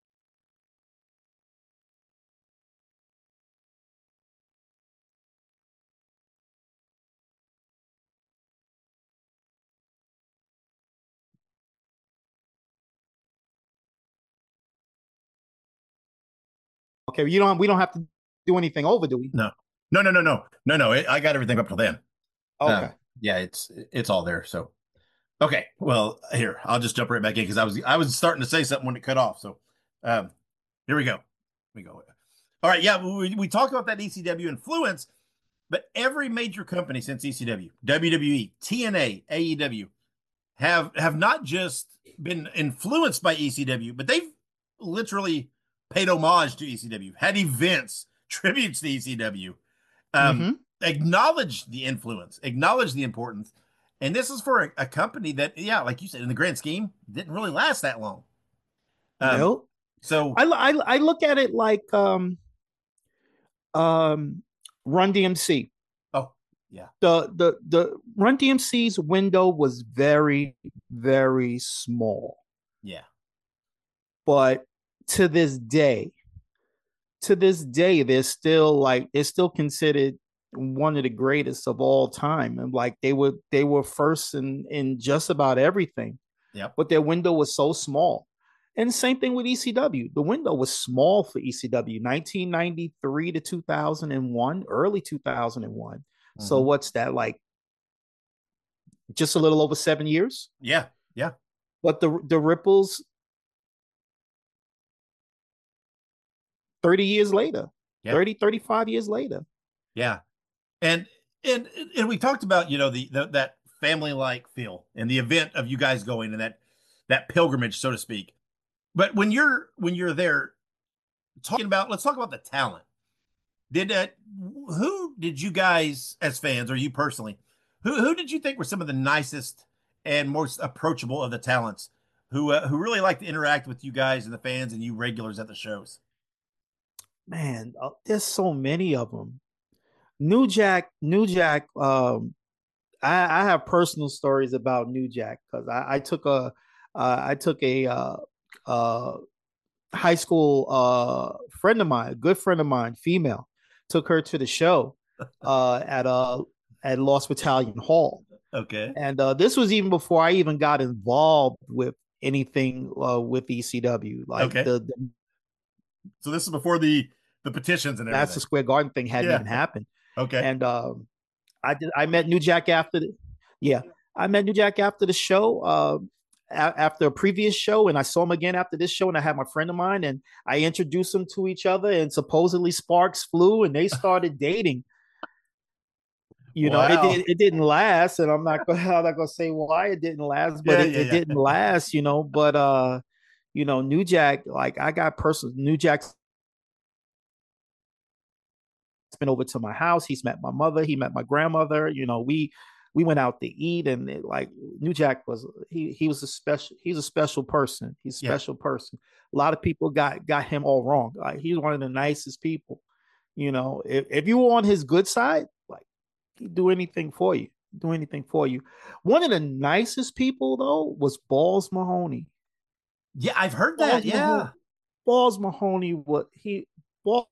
Okay, you don't. We don't have to do anything over, do we? No, no, no, no, no, no, no. I got everything up till then. Okay. Uh, Yeah, it's it's all there. So, okay, well, here I'll just jump right back in because I was I was starting to say something when it cut off. So, um, here we go. Here we go. All right, yeah, we we talked about that E C W influence, but every major company since E C W, W W E, T N A, A E W, have have not just been influenced by E C W, but they've literally paid homage to E C W, had events, tributes to E C W, um, mm-hmm. acknowledged the influence, acknowledged the importance. And this is for a, a company that, yeah, like you said, in the grand scheme, didn't really last that long. Um, nope. So I, I, I look at it like um, um, Run D M C. Oh, yeah. The, the, the Run D M C's window was very, very small. Yeah. But to this day, to this day, they're still like, they're still considered one of the greatest of all time. And like they were, they were first in, in just about everything. Yeah. But their window was so small. And same thing with E C W. The window was small for E C W, nineteen ninety-three to two thousand one, early two thousand one. Mm-hmm. So what's that, like just a little over seven years? Yeah. Yeah. But the, the ripples thirty years later, yeah. thirty, thirty-five years later. Yeah. And, and, and we talked about, you know, the, the that family-like feel and the event of you guys going and that, that pilgrimage, so to speak. But when you're when you're there talking about, let's talk about the talent. Did uh, who did you guys as fans, or you personally, who who did you think were some of the nicest and most approachable of the talents who uh, who really like to interact with you guys and the fans and you regulars at the shows? Man, uh, there's so many of them. New Jack, New Jack. Um, I, I have personal stories about New Jack because I, I took a uh, I took a uh, uh high school uh friend of mine, a good friend of mine, female, took her to the show uh at uh at Lost Battalion Hall. Okay. And uh this was even before I even got involved with anything uh with E C W. Like okay. the, the so this is before the the petitions and everything. Madison Square Garden thing hadn't yeah. even happened. Okay. And um I did I met New Jack after the yeah, I met New Jack after the show. Uh after a previous show, and I saw him again after this show, and I had my friend of mine, and I introduced them to each other, and supposedly sparks flew, and they started dating. You wow. know, it did it didn't last, and I'm not gonna I'm not gonna say why it didn't last, but yeah, it, yeah, it yeah. didn't last, you know. But uh, you know, New Jack, like I got personal New Jack's been over to my house. He's met my mother, he met my grandmother, you know, we We went out to eat, and it, like New Jack was, he he was a special, he's a special person. He's a special yeah. person. A lot of people got got him all wrong. Like he's one of the nicest people. You know, if, if you were on his good side, like he'd do anything for you, do anything for you. One of the nicest people though was Balls Mahoney. Yeah, I've heard that. Balls yeah, Mahoney, Balls Mahoney. What he Balls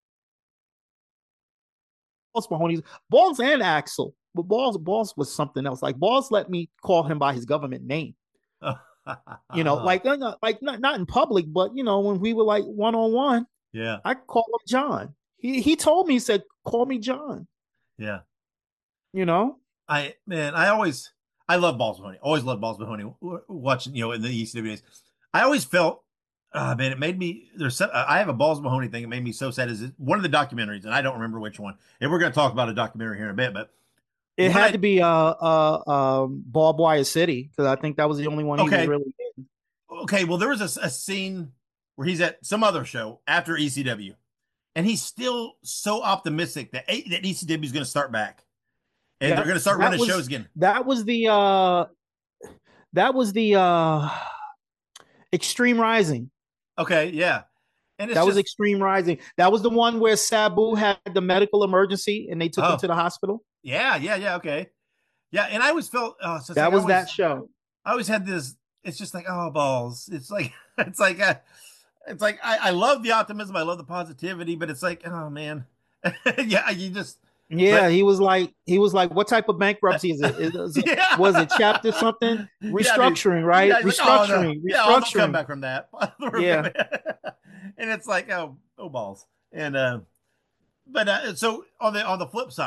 Mahoney's Balls and Axel. But Balls, Balls was something else. Like Balls let me call him by his government name. you know, like like not, not in public, but you know, when we were like one on one, yeah, I call him John. He he told me, he said, "Call me John." Yeah, you know, I man, I always I love Balls Mahoney. Always loved Balls Mahoney. Watching, you know, in the E C W days, I always felt, uh, man, it made me. There's some, I have a Balls Mahoney thing. It made me so sad. Is one of the documentaries, and I don't remember which one. And we're going to talk about a documentary here in a bit, but. It had I, to be uh uh um Barbed Wire City, because I think that was the only one he okay. was really in. Okay, well there was a, a scene where he's at some other show after E C W, and he's still so optimistic that a, that E C W is going to start back, and yeah, they're going to start running was, shows again. That was the uh that was the uh Extreme Rising. Okay, yeah. And it's that just, was Extreme Rising. That was the one where Sabu had the medical emergency and they took oh. him to the hospital. Yeah, yeah, yeah. Okay, yeah. And I always felt oh, so that like was always, that show. I always had this. It's just like oh balls. It's like it's like uh, it's like I, I love the optimism. I love the positivity, but it's like oh man, yeah. You just yeah. But, he was like he was like, what type of bankruptcy is it? Is it yeah. Was it chapter something? Restructuring, yeah, right? Yeah, restructuring, like, oh, no. Yeah, I'll restructuring. come back from that. yeah. And it's like oh oh balls and uh, but uh, so on the on the flip side.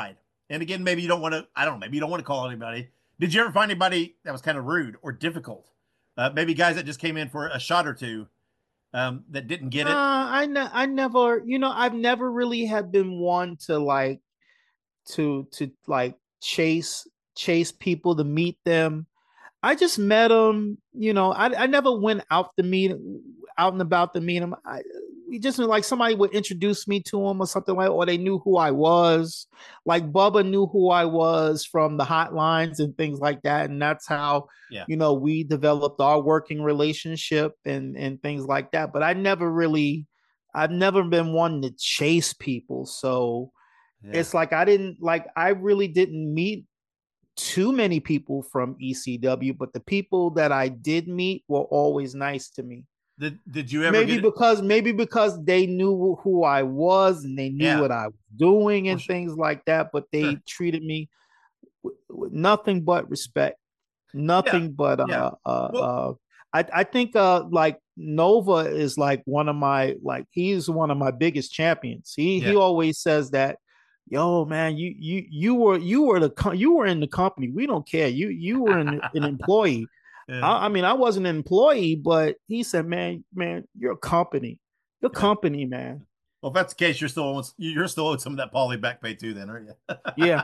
And again, maybe you don't want to, I don't know, maybe you don't want to call anybody. Did you ever find anybody that was kind of rude or difficult? Uh, maybe guys that just came in for a shot or two um, that didn't get it? Uh, I, ne- I never, you know, I've never really had been one to like, to, to like chase, chase people to meet them. I just met them, you know, I, I never went out to meet, out and about to meet them. I, we just like somebody would introduce me to them or something like, or they knew who I was. Like Bubba knew who I was from the hotlines and things like that. And that's how, yeah. you know, we developed our working relationship and, and things like that. But I never really, I've never been one to chase people. So yeah. It's like, I didn't like, I really didn't meet too many people from E C W, but the people that I did meet were always nice to me. Did, did you ever maybe get because maybe because they knew who I was and they knew yeah. what I was doing and sure. things like that, but they sure. treated me with, with nothing but respect, nothing yeah. but uh, yeah. uh, well, uh, I I think uh like Nova is like one of my like he's one of my biggest champions. He yeah. he always says that, yo man, you you you were you were the you were in the company. We don't care. You you were an, an employee. Yeah. I, I mean, I wasn't an employee, but he said, "Man, man, you're a company, you're yeah. company, man." Well, if that's the case, you're still you're still owed some of that Paulie back pay too, then, aren't you? yeah,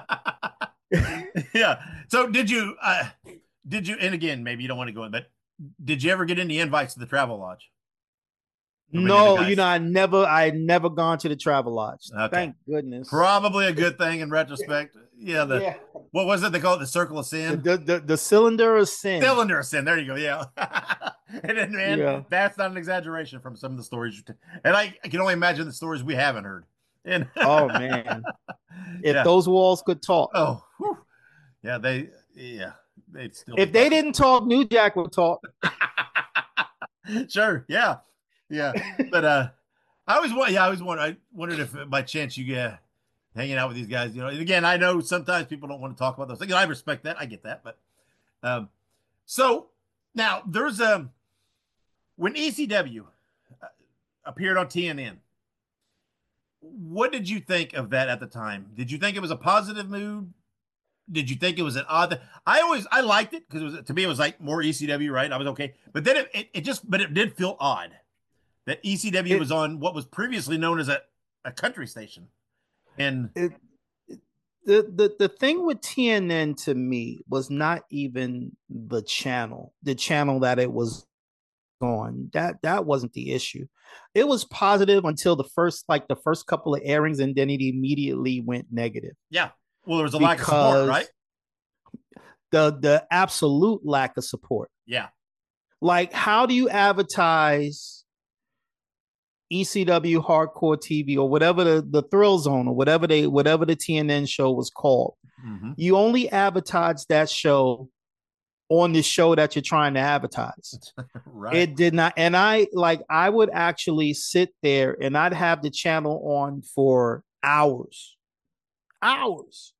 yeah. So, did you? Uh, did you? And again, maybe you don't want to go in, but did you ever get any invites to the Travel Lodge? No, you know, I never, I had never gone to the Travel Lodge. Okay. Thank goodness. Probably a good thing in retrospect. Yeah, the yeah. what was it? They call it the Circle of Sin. The the, the Cylinder of Sin. Cylinder of Sin. There you go. Yeah. And then, man, yeah. that's not an exaggeration from some of the stories. And I, I can only imagine the stories we haven't heard. And oh man, if yeah. those walls could talk. Oh, whew. yeah, they, yeah, they'd still. If they didn't talk, New Jack would talk. Sure. Yeah. Yeah, but uh, I always want. Yeah, I always wondered. I wondered if by chance you get uh, hanging out with these guys. You know, and again, I know sometimes people don't want to talk about those things. I respect that. I get that. But um, so now there's um when E C W uh, appeared on T N N. What did you think of that at the time? Did you think it was a positive move? Did you think it was an odd thing? I always I liked it because it was to me it was like more E C W, right? I was okay, but then it it, it just but it did feel odd. That E C W it, was on what was previously known as a, a country station. And it, it, the, the the thing with T N N to me was not even the channel, the channel that it was on. That that wasn't the issue. It was positive until the first like the first couple of airings, and then it immediately went negative. Yeah. Well, there was a lack of support, right? The the absolute lack of support. Yeah. Like, how do you advertise E C W Hardcore T V or whatever the, the Thrill Zone or whatever they whatever the T N N show was called? Mm-hmm. You only advertise that show on the show that you're trying to advertise. Right. It did not. And I like I would actually sit there and I'd have the channel on for hours. Hours.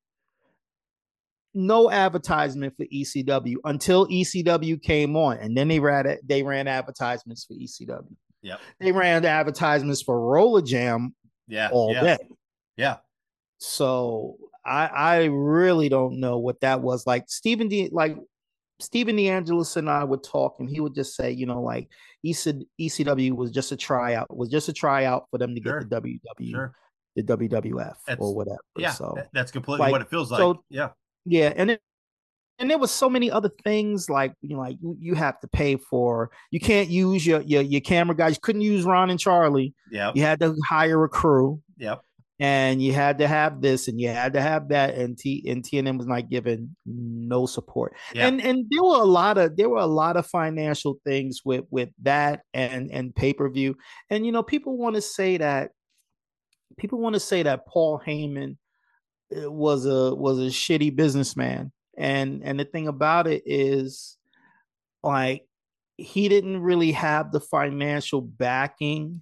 No advertisement for E C W until E C W came on. And then they ran they ran advertisements for E C W. Yep. They ran advertisements for Roller Jam yeah, all yeah. day. Yeah. So I I really don't know what that was like. Stephen D like Stephen DeAngelis and I would talk, and he would just say, you know, like E C W was just a tryout, was just a tryout for them to sure. get the W W, sure. the W W F that's, or whatever. Yeah, so that's completely like, what it feels like. So, yeah, yeah, and it, and there was so many other things like you know, like you, you have to pay for. You can't use your your your camera guys. You couldn't use Ron and Charlie. Yeah, you had to hire a crew. Yep. And you had to have this and you had to have that, and T and T N N was not given no support. Yeah. And and there were a lot of there were a lot of financial things with with that and and pay-per-view. And you know, people want to say that people want to say that Paul Heyman was a was a shitty businessman. And and the thing about it is, like, he didn't really have the financial backing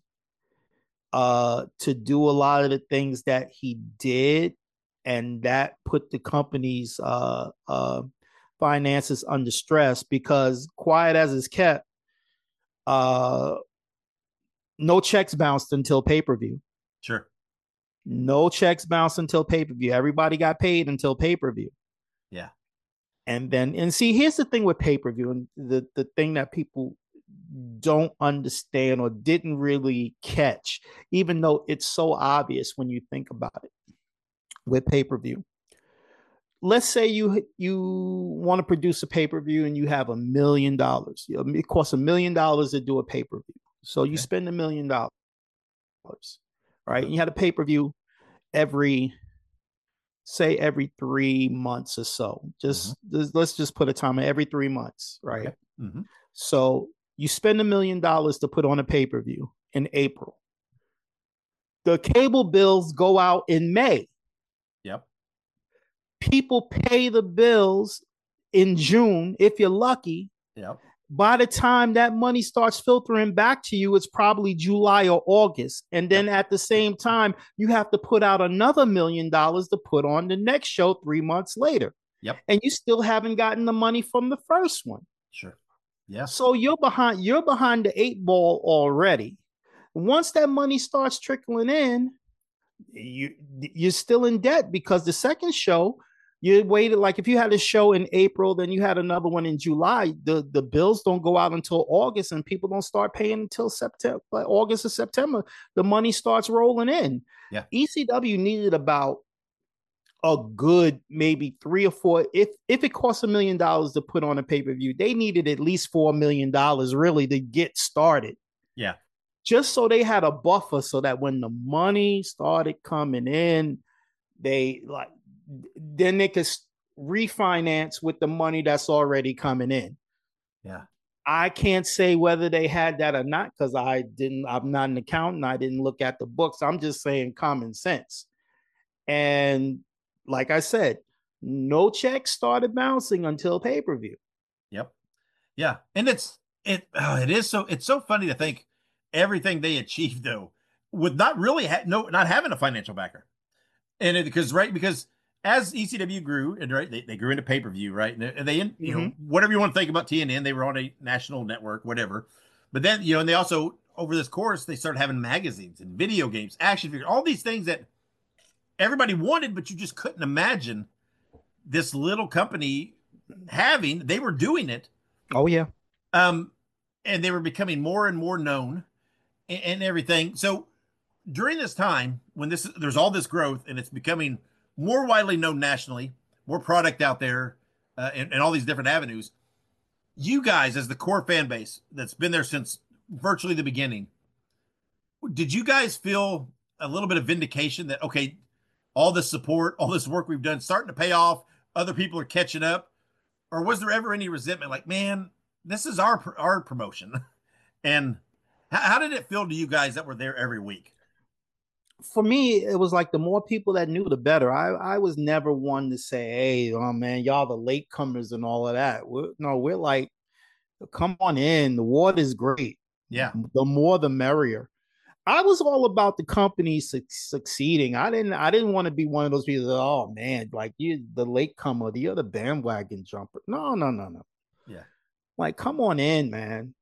uh to do a lot of the things that he did, and that put the company's uh uh finances under stress, because quiet as it's kept, uh no checks bounced until pay-per-view. Sure. No checks bounced until pay-per-view. Everybody got paid until pay-per-view. Yeah. And then, and see, here's the thing with pay-per-view, and the, the thing that people don't understand or didn't really catch, even though it's so obvious when you think about it with pay-per-view. Let's say you you want to produce a pay-per-view and you have a million dollars. It costs a million dollars to do a pay-per-view. So okay. you spend a million dollars, right? And you had a pay-per-view every, say every three months or so. Just, mm-hmm. just let's just put a timer every three months, right? Okay. Mm-hmm. So you spend a million dollars to put on a pay-per-view in April. The cable bills go out in May. Yep. People pay the bills in June, if you're lucky. Yep. By the time that money starts filtering back to you, it's probably July or August. And then at the same time, you have to put out another million dollars to put on the next show three months later. Yep. And you still haven't gotten the money from the first one. Sure. Yeah. So you're behind, you're behind the eight ball already. Once that money starts trickling in, you you're still in debt because the second show, you waited, like if you had a show in April, then you had another one in July. The, the bills don't go out until August, and people don't start paying until September, like August or September. The money starts rolling in. Yeah. E C W needed about a good maybe three or four. If if it costs a million dollars to put on a pay-per-view, they needed at least four million dollars really to get started. Yeah. Just so they had a buffer so that when the money started coming in, they like then they could refinance with the money that's already coming in. Yeah. I can't say whether they had that or not because I didn't, I'm not an accountant. I didn't look at the books. I'm just saying common sense. And like I said, no checks started bouncing until pay-per-view. Yep. Yeah. And it's, it, oh, it is so, it's so funny to think everything they achieved though, with not really, ha- no, not having a financial backer. And it, because, right, because as E C W grew, and right, they, they grew into pay-per-view, right? And they, you mm-hmm. know, whatever you want to think about T N N, they were on a national network, whatever. But then, you know, and they also, over this course, they started having magazines and video games, action figures, all these things that everybody wanted, but you just couldn't imagine this little company having. They were doing it. Oh, yeah. Um, and they were becoming more and more known and, and everything. So during this time, when this there's all this growth and it's becoming more widely known nationally, more product out there, uh, and, and all these different avenues, you guys, as the core fan base that's been there since virtually the beginning, did you guys feel a little bit of vindication that, okay, all this support, all this work we've done starting to pay off, other people are catching up? Or was there ever any resentment like, man, this is our our promotion? And how, how did it feel to you guys that were there every week? For me, it was like the more people that knew, the better. I, I was never one to say, hey, oh man, y'all the latecomers and all of that. We're, no, we're like, come on in. The water's great. Yeah. The more, the merrier. I was all about the company su- succeeding. I didn't I didn't want to be one of those people that, oh man, like you the latecomer, the other bandwagon jumper. No, no, no, no. Yeah. Like, come on in, man.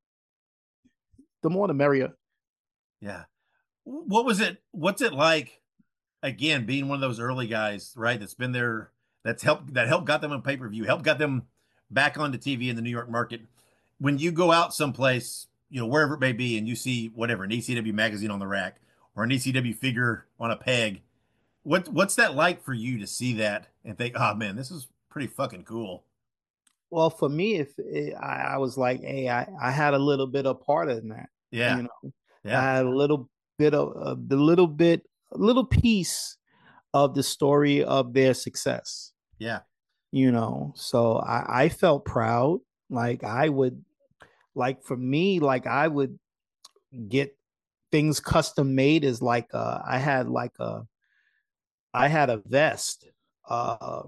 The more, the merrier. Yeah. What was it? What's it like, again, being one of those early guys, right? That's been there, that's helped, that helped got them on pay-per-view, helped got them back onto T V in the New York market. When you go out someplace, you know, wherever it may be, and you see whatever, an E C W magazine on the rack or an E C W figure on a peg, what what's that like for you to see that and think, oh man, this is pretty fucking cool? Well, for me, if it, I, I was like, hey, I, I had a little bit of part in that. Yeah. You know, yeah. I had a little bit of uh, the little bit, a little piece of the story of their success. Yeah. You know, so I, I felt proud. Like I would, like for me, like I would get things custom made as like, uh, I had like a, I had a vest. Um,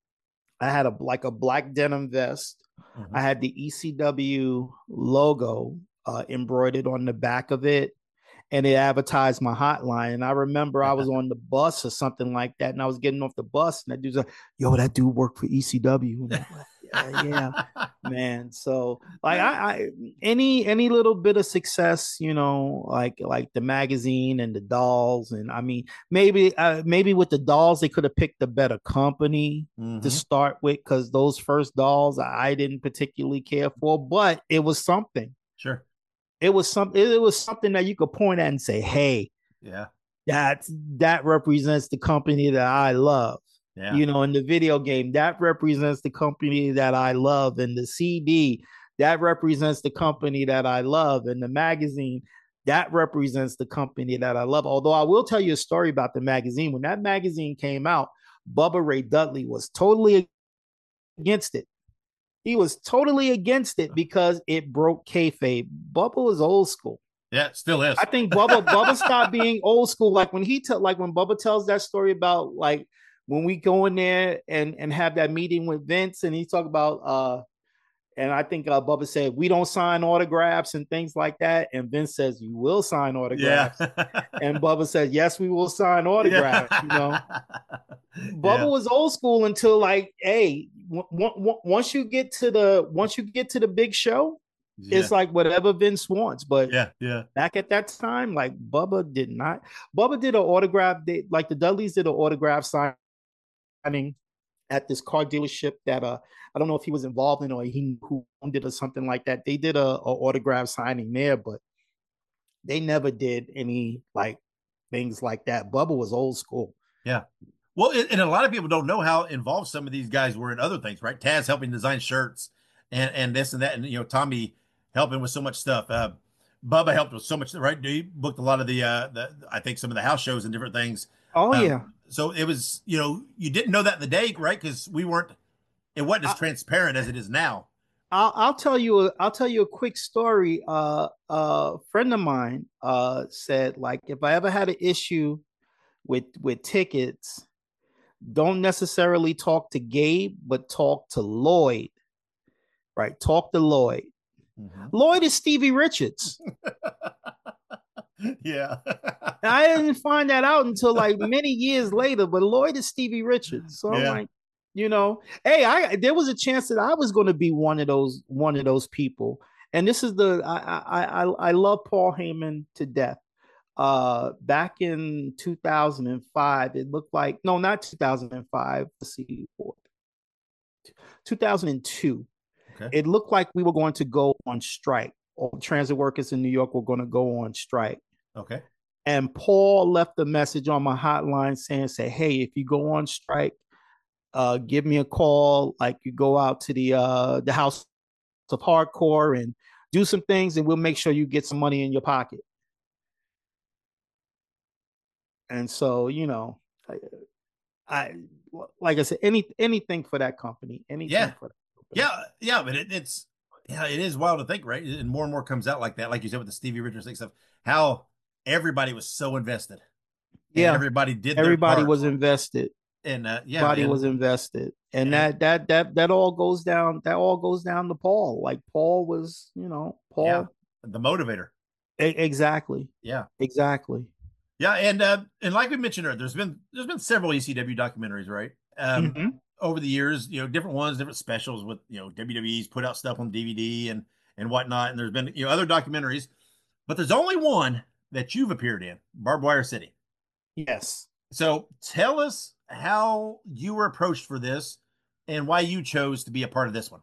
I had a, like a black denim vest. Mm-hmm. I had the E C W logo uh, embroidered on the back of it. And it advertised my hotline. And I remember I was on the bus or something like that. And I was getting off the bus and that dude's like, yo, that dude worked for E C W. And I'm like, yeah, yeah, man. So like I, I any any little bit of success, you know, like like the magazine and the dolls, and I mean maybe uh, maybe with the dolls they could have picked a better company Mm-hmm. to start with, because those first dolls I didn't particularly care for, but it was something. Sure. It was something. It was something that you could point at and say, "Hey, Yeah, that that represents the company that I love." yeah. You know, in the video game, that represents the company that I love. And the C D, that represents the company that I love. And the magazine, that represents the company that I love. Although I will tell you a story about the magazine. When that magazine came out, Bubba Ray Dudley was totally against it. He was totally against it because it broke kayfabe. Bubba was old school. Yeah, it still is. I think Bubba Bubba stopped being old school. Like when he tell like when Bubba tells that story about like when we go in there and and have that meeting with Vince, and he talk about uh and I think uh, Bubba said we don't sign autographs and things like that, and Vince says you will sign autographs. Yeah. And Bubba says yes, we will sign autographs. Yeah. You know, Bubba Yeah. was old school until like, hey, w- w- once you get to the once you get to the big show, Yeah. it's like whatever Vince wants. But Yeah, yeah. back at that time, like Bubba did not. Bubba did an autograph. They, like the Dudleys did an autograph signing at this car dealership that uh I don't know if he was involved in or he who owned it or something like that. They did a, a autograph signing there, but they never did any like things like that. Bubba was old school. Yeah. Well, and and a lot of people don't know how involved some of these guys were in other things, right? Taz helping design shirts and and this and that, and you know Tommy helping with so much stuff. Uh, Bubba helped with so much, right? He booked a lot of the, uh, the I think some of the house shows and different things. Oh Um, yeah. So it was, you know, you didn't know that in the day, right? Because we weren't, it wasn't as I- transparent as it is now. I'll, I'll tell you a, I'll tell you a quick story. Uh, a friend of mine uh, said like if I ever had an issue with with tickets, don't necessarily talk to Gabe, but talk to Lloyd. Right, talk to Lloyd. Lloyd is Stevie Richards. Yeah. And I didn't find that out until like many years later, but Lloyd is Stevie Richards. So Yeah. I'm like, you know, hey, I there was a chance that I was going to be one of those one of those people. And this is the I I I, I love Paul Heyman to death. Uh, back in two thousand five, it looked like no, not two thousand five. Let's see, two thousand two. Okay. It looked like we were going to go on strike. All transit workers in New York were going to go on strike. Okay. And Paul left a message on my hotline saying, say, hey, if you go on strike, uh, give me a call. Like you go out to the uh, the House of Hardcore and do some things, and we'll make sure you get some money in your pocket. And so, you know, I, I like I said, any anything for that company, anything Yeah. for that. Yeah. Yeah. But it, it's, yeah, it is wild to think, right? And more and more comes out like that. Like you said with the Stevie Richards thing stuff, how everybody was so invested. And Yeah. everybody did. Their Everybody part. was invested. And uh, yeah, Everybody and- was invested. And that that that that all goes down, that all goes down to Paul. Like Paul was, you know, Paul. Yeah. The motivator. E- exactly. Yeah. Exactly. Yeah, and uh, and like we mentioned earlier, there's been there's been several E C W documentaries, right? Um, Mhm. Over the years, you know, different ones, different specials with you know W W E's put out stuff on D V D and and whatnot, and there's been you know other documentaries, but there's only one that you've appeared in, Barbed Wire City. Yes. So tell us how you were approached for this and why you chose to be a part of this one.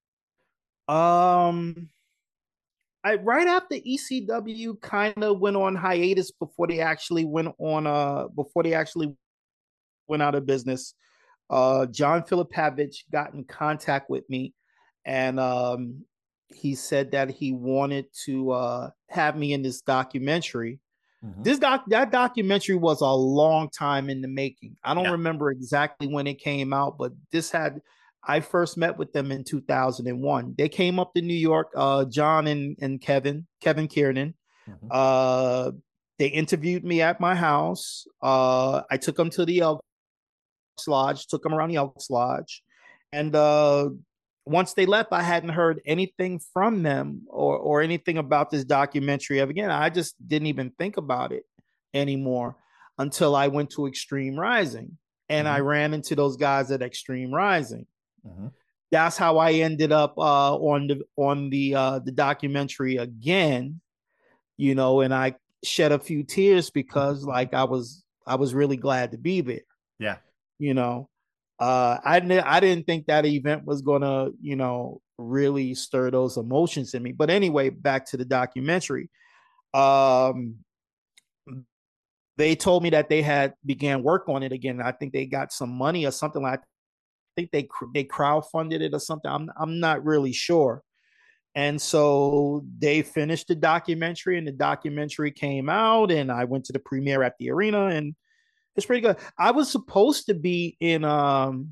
Um I right after E C W kind of went on hiatus before they actually went on uh before they actually went out of business. Uh John Filipovich got in contact with me, and um he said that he wanted to uh have me in this documentary. This doc that documentary was a long time in the making. I don't Yeah. remember exactly when it came out, but this had I first met with them in two thousand one. They came up to New York, uh, John and, and Kevin, Kevin Kiernan. Uh, they interviewed me at my house. Uh, I took them to the Elks Lodge, took them around the Elks Lodge. And uh, once they left, I hadn't heard anything from them or, or anything about this documentary ever again. I just didn't even think about it anymore until I went to Extreme Rising. And I ran into those guys at Extreme Rising. that's how I ended up uh, on the on the uh, the documentary again, you know, and I shed a few tears because like I was I was really glad to be there. Yeah, you know, uh, I I didn't think that event was gonna, you know, really stir those emotions in me. But anyway, back to the documentary. Um, they told me that they had began work on it again. I think they got some money or something like. I think they they crowdfunded it or something. I'm I'm not really sure. And so they finished the documentary, and the documentary came out, and I went to the premiere at the arena, and it's pretty good. I was supposed to be in um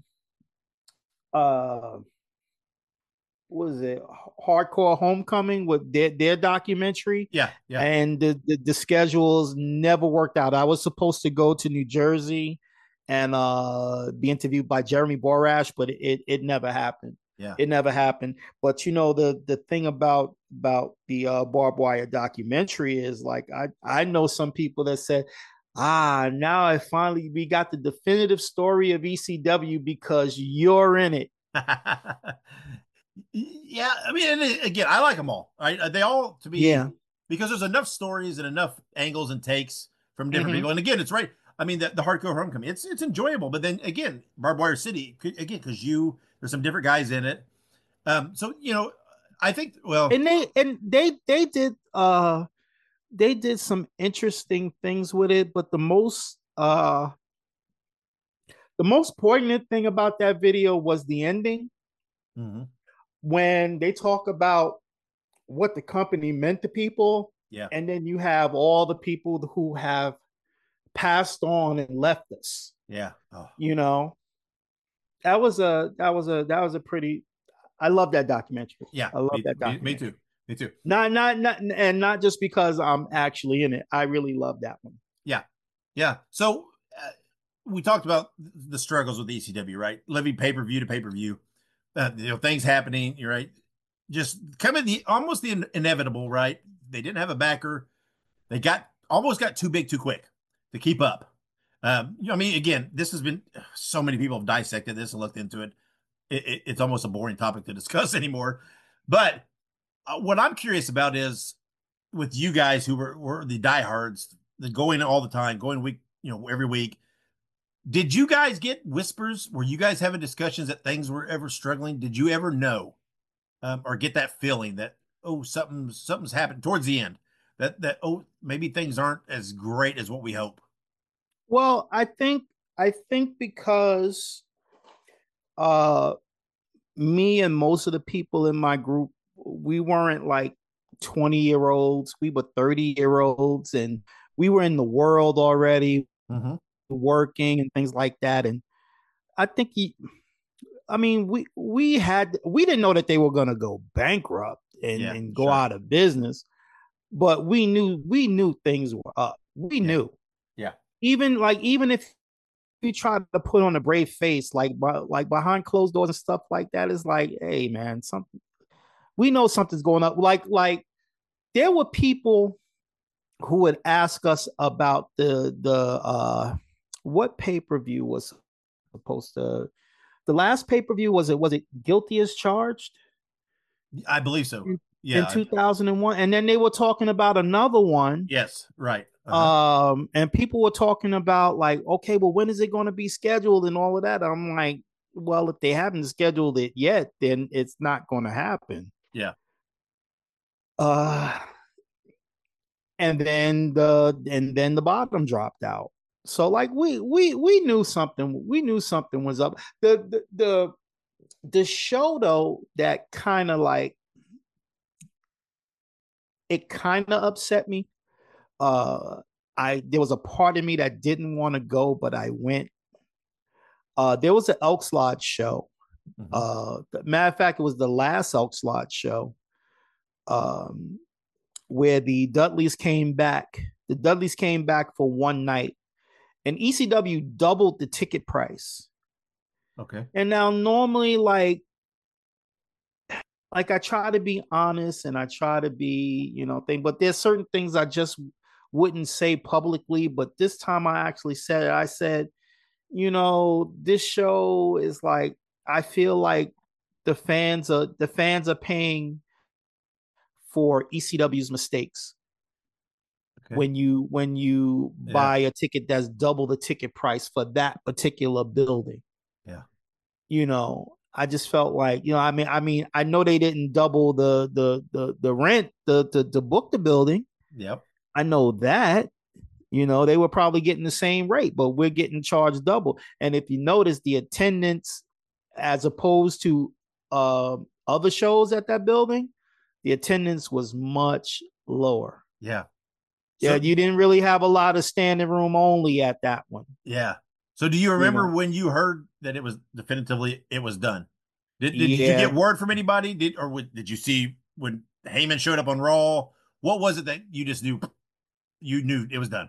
uh what was it, Hardcore Homecoming with their, their documentary. Yeah, yeah. And the, the the schedules never worked out. I was supposed to go to New Jersey and uh be interviewed by Jeremy Borash, but it it never happened. Yeah, it never happened. But you know, the the thing about about the uh, Barbed Wire documentary is like I I know some people that said, ah, now I finally we got the definitive story of E C W because you're in it. Yeah, I mean, and again, I like them all. Right? They all to me, yeah, because there's enough stories and enough angles and takes from different mm-hmm. people. And again, it's right. I mean, the, the Hardcore Homecoming, it's it's enjoyable. But then again, Barbed Wire City, again, because you there's some different guys in it. Um, so you know, I think well, and they and they they did uh they did some interesting things with it. But the most uh the most poignant thing about that video was the ending. Mm-hmm. When they talk about what the company meant to people, yeah, and then you have all the people who have passed on and left us. Yeah, oh. You know, that was a that was a that was a pretty. I love that documentary. Yeah, I love me, that documentary. Me, me too. Me too. Not not not and not just because I'm actually in it. I really love that one. Yeah, yeah. So uh, we talked about the struggles with E C W, right? Living pay per view to pay per view. Uh, you know, things happening, you're right. Just coming the almost the in- inevitable, right? They didn't have a backer. They got almost got too big too quick to keep up. Um, you know, I mean, again, this has been so many people have dissected this and looked into it. it, it it's almost a boring topic to discuss anymore. But uh, what I'm curious about is with you guys who were, were the diehards, the going all the time, going week, you know, every week. Did you guys get whispers? Were you guys having discussions that things were ever struggling? Did you ever know um, or get that feeling that, oh, something, something's happened towards the end that, that, oh, maybe things aren't as great as what we hope? Well, I think, I think because uh, me and most of the people in my group, we weren't like twenty year olds. We were thirty year olds and we were in the world already. Mm-hmm. Working and things like that. And I think he, I mean, we we had we didn't know that they were gonna go bankrupt and, yeah, and go sure. out of business, but we knew we knew things were up. We yeah. knew. Yeah. Even like even if you try to put on a brave face, like like behind closed doors and stuff like that, is like, hey man, something we know something's going up. Like like there were people who would ask us about the the uh what pay-per-view was supposed to the last pay-per-view was it was it Guilty as Charged? I believe so. Yeah. In two thousand one. And then they were talking about another one. Yes, right. Uh-huh. Um, and people were talking about like, okay, well, when is it going to be scheduled and all of that? I'm like, well, if they haven't scheduled it yet, then it's not going to happen. Yeah. Uh and then the and then the bottom dropped out. So like we we we knew something we knew something was up. The the the, the show though that kind of like it kind of upset me. Uh I there was a part of me that didn't want to go, but I went. Uh there was an Elks Lodge show. Mm-hmm. Uh matter of fact, it was the last Elks Lodge show. Um where the Dudleys came back. The Dudleys came back for one night. And E C W doubled the ticket price. Okay. And now normally like, like I try to be honest and I try to be, you know, thing, but there's certain things I just wouldn't say publicly. But this time I actually said it. I said, you know, this show is like, I feel like the fans are the fans are paying for E C W's mistakes. Okay. When you when you yeah. buy a ticket that's double the ticket price for that particular building. Yeah. You know, I just felt like, you know, I mean, I mean, I know they didn't double the the the the rent the to, to book the building. Yep. I know that. You know, they were probably getting the same rate, but we're getting charged double. And if you notice the attendance as opposed to uh, other shows at that building, the attendance was much lower. Yeah. Yeah, so, you didn't really have a lot of standing room only at that one. Yeah. So do you remember you know? when you heard that it was definitively it was done? Did, did, yeah. did you get word from anybody? Did or did you see when Heyman showed up on Raw? What was it that you just knew? You knew it was done.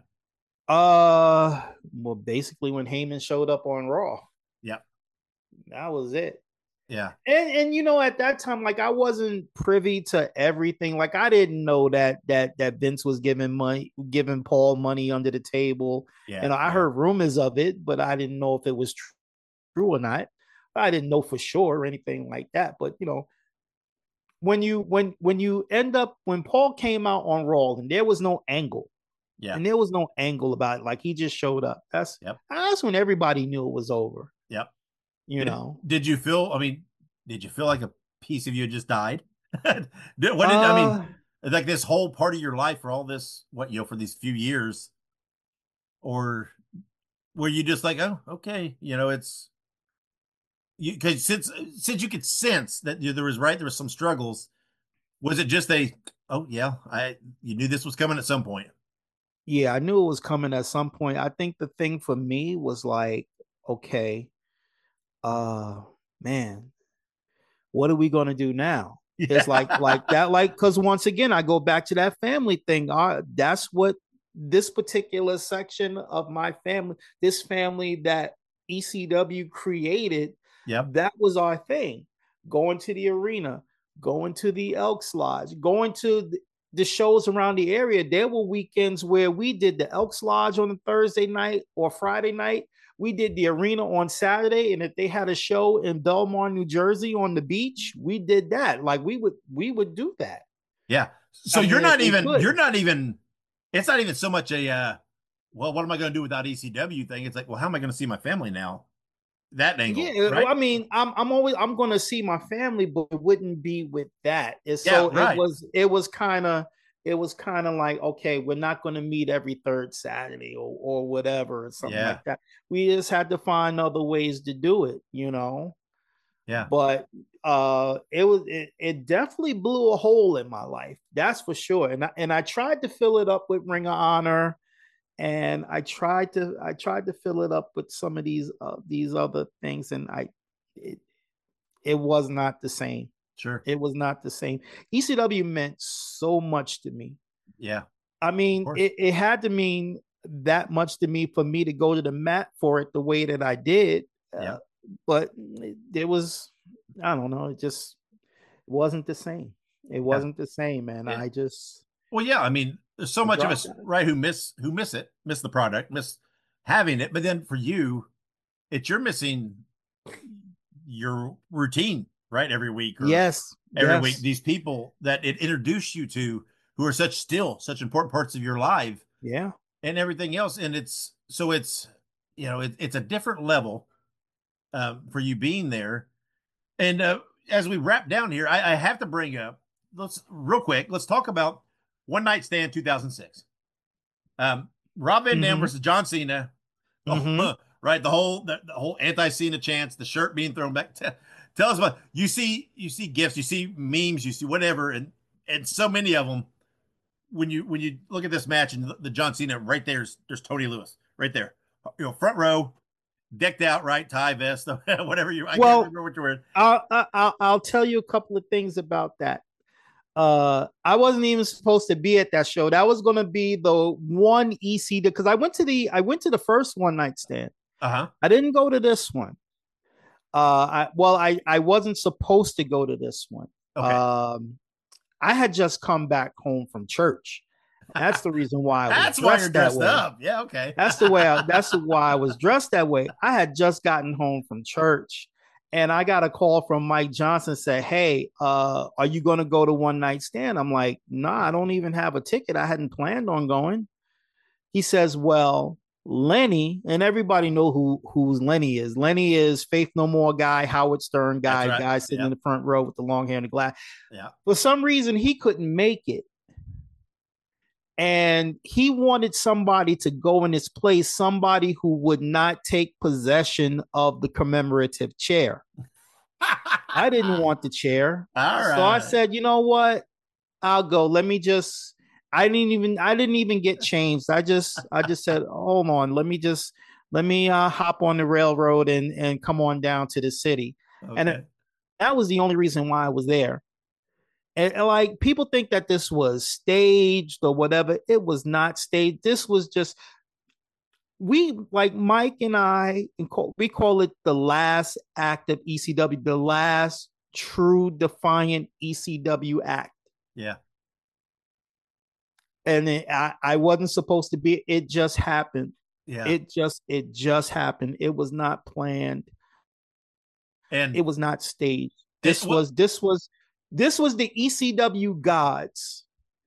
Uh, well, basically when Heyman showed up on Raw. Yep. That was it. Yeah. And and you know, at that time, like I wasn't privy to everything. Like I didn't know that that that Vince was giving money, giving Paul money under the table. Yeah. You know, I yeah. heard rumors of it, but I didn't know if it was tr- true or not. I didn't know for sure or anything like that. But you know, when you when when you end up when Paul came out on Raw and there was no angle. Yeah. And there was no angle about it. Like he just showed up. That's yep. that's when everybody knew it was over. Yep. You did, know. Did you feel I mean, did you feel like a piece of you just died? did, what did uh, I mean like this whole part of your life for all this, what, you know, for these few years? Or were you just like, oh, okay, you know, it's you because since since you could sense that you know, there was right, there was some struggles, was it just a oh yeah, I you knew this was coming at some point? Yeah, I knew it was coming at some point. I think the thing for me was like, okay, uh, man, what are we gonna do now? Yeah. It's like like that, like because once again, I go back to that family thing. Uh, that's what this particular section of my family, this family that E C W created, yeah, that was our thing. Going to the arena, going to the Elks Lodge, going to the, the shows around the area. There were weekends where we did the Elks Lodge on a Thursday night or Friday night. We did the arena on Saturday, and if they had a show in Belmar, New Jersey on the beach, we did that. Like we would, we would do that. Yeah. So I you're mean, not even, could. you're not even, it's not even so much a, uh, well, what am I going to do without E C W thing? It's like, well, how am I going to see my family now? That angle. Yeah. Right? Well, I mean, I'm, I'm always, I'm going to see my family, but it wouldn't be with that. It's yeah, so right. it was, it was kind of, it was kind of like, okay, we're not going to meet every third Saturday or, or whatever, or something yeah. like that. We just had to find other ways to do it, you know? Yeah. But uh, it was, it, it definitely blew a hole in my life. That's for sure. And I, and I tried to fill it up with Ring of Honor, and I tried to, I tried to fill it up with some of these, uh, these other things. And I, it, it was not the same. Sure. It was not the same. E C W meant so much to me. Yeah. I mean, it, it had to mean that much to me for me to go to the mat for it the way that I did. Yeah. Uh, but it was, I don't know, it just wasn't the same. It wasn't yeah. the same, man. Yeah. I just. Well, yeah. I mean, there's so much of us, right, who miss, who miss it, miss the product, miss having it. But then for you, it's you're missing your routine. Right, every week. Or yes, every yes. week. These people that it introduced you to, who are such still such important parts of your life. Yeah, and everything else, and it's so it's you know it, it's a different level um, for you being there. And uh, as we wrap down here, I, I have to bring up let's real quick. Let's talk about One Night Stand two thousand six. Um, Rob Van Dam mm-hmm. versus John Cena. Mm-hmm. Oh, right, the whole the, the whole anti-Cena chance, the shirt being thrown back. To, Tell us about you see you see gifs, you see memes, you see whatever, and and so many of them. When you when you look at this match and the John Cena right there's there's Tony Lewis right there, you know, front row, decked out, right, tie vest, whatever you. I well, can't remember what you're wearing. I'll, I'll I'll tell you a couple of things about that. Uh, I wasn't even supposed to be at that show. That was going to be the one E C because I went to the I went to the first One Night Stand. Uh huh. I didn't go to this one. Uh, I, well, I, I wasn't supposed to go to this one. Okay. Um, I had just come back home from church. That's the reason why I was that's why you're dressed that up. Yeah, okay. That's the way. I, that's why I was dressed that way. I had just gotten home from church, And I got a call from Mike Johnson said, hey, uh, are you going to go to One Night Stand? I'm like, nah, I don't even have a ticket. I hadn't planned on going. He says, well, Lenny, and everybody know who who's Lenny is. Lenny is Faith No More guy, Howard Stern guy, right. guy sitting yep. in the front row with the long hair and the glass. Yeah. For some reason, he couldn't make it. And he wanted somebody to go in his place, somebody who would not take possession of the commemorative chair. I didn't want the chair. All right. So I said, you know what? I'll go. Let me just, I didn't even, I didn't even get changed. I just, I just said, hold on. Let me just, let me uh, hop on the railroad and, and come on down to the city. Okay. And it, that was the only reason why I was there. And, and like people think that this was staged or whatever. It was not staged. This was just, we like Mike and I, we call it the last act of E C W, the last true defiant E C W act. Yeah. And it, I, I wasn't supposed to be, it just happened. Yeah. It just, it just happened. It was not planned. And it was not staged. This it, was, this was, this was the E C W gods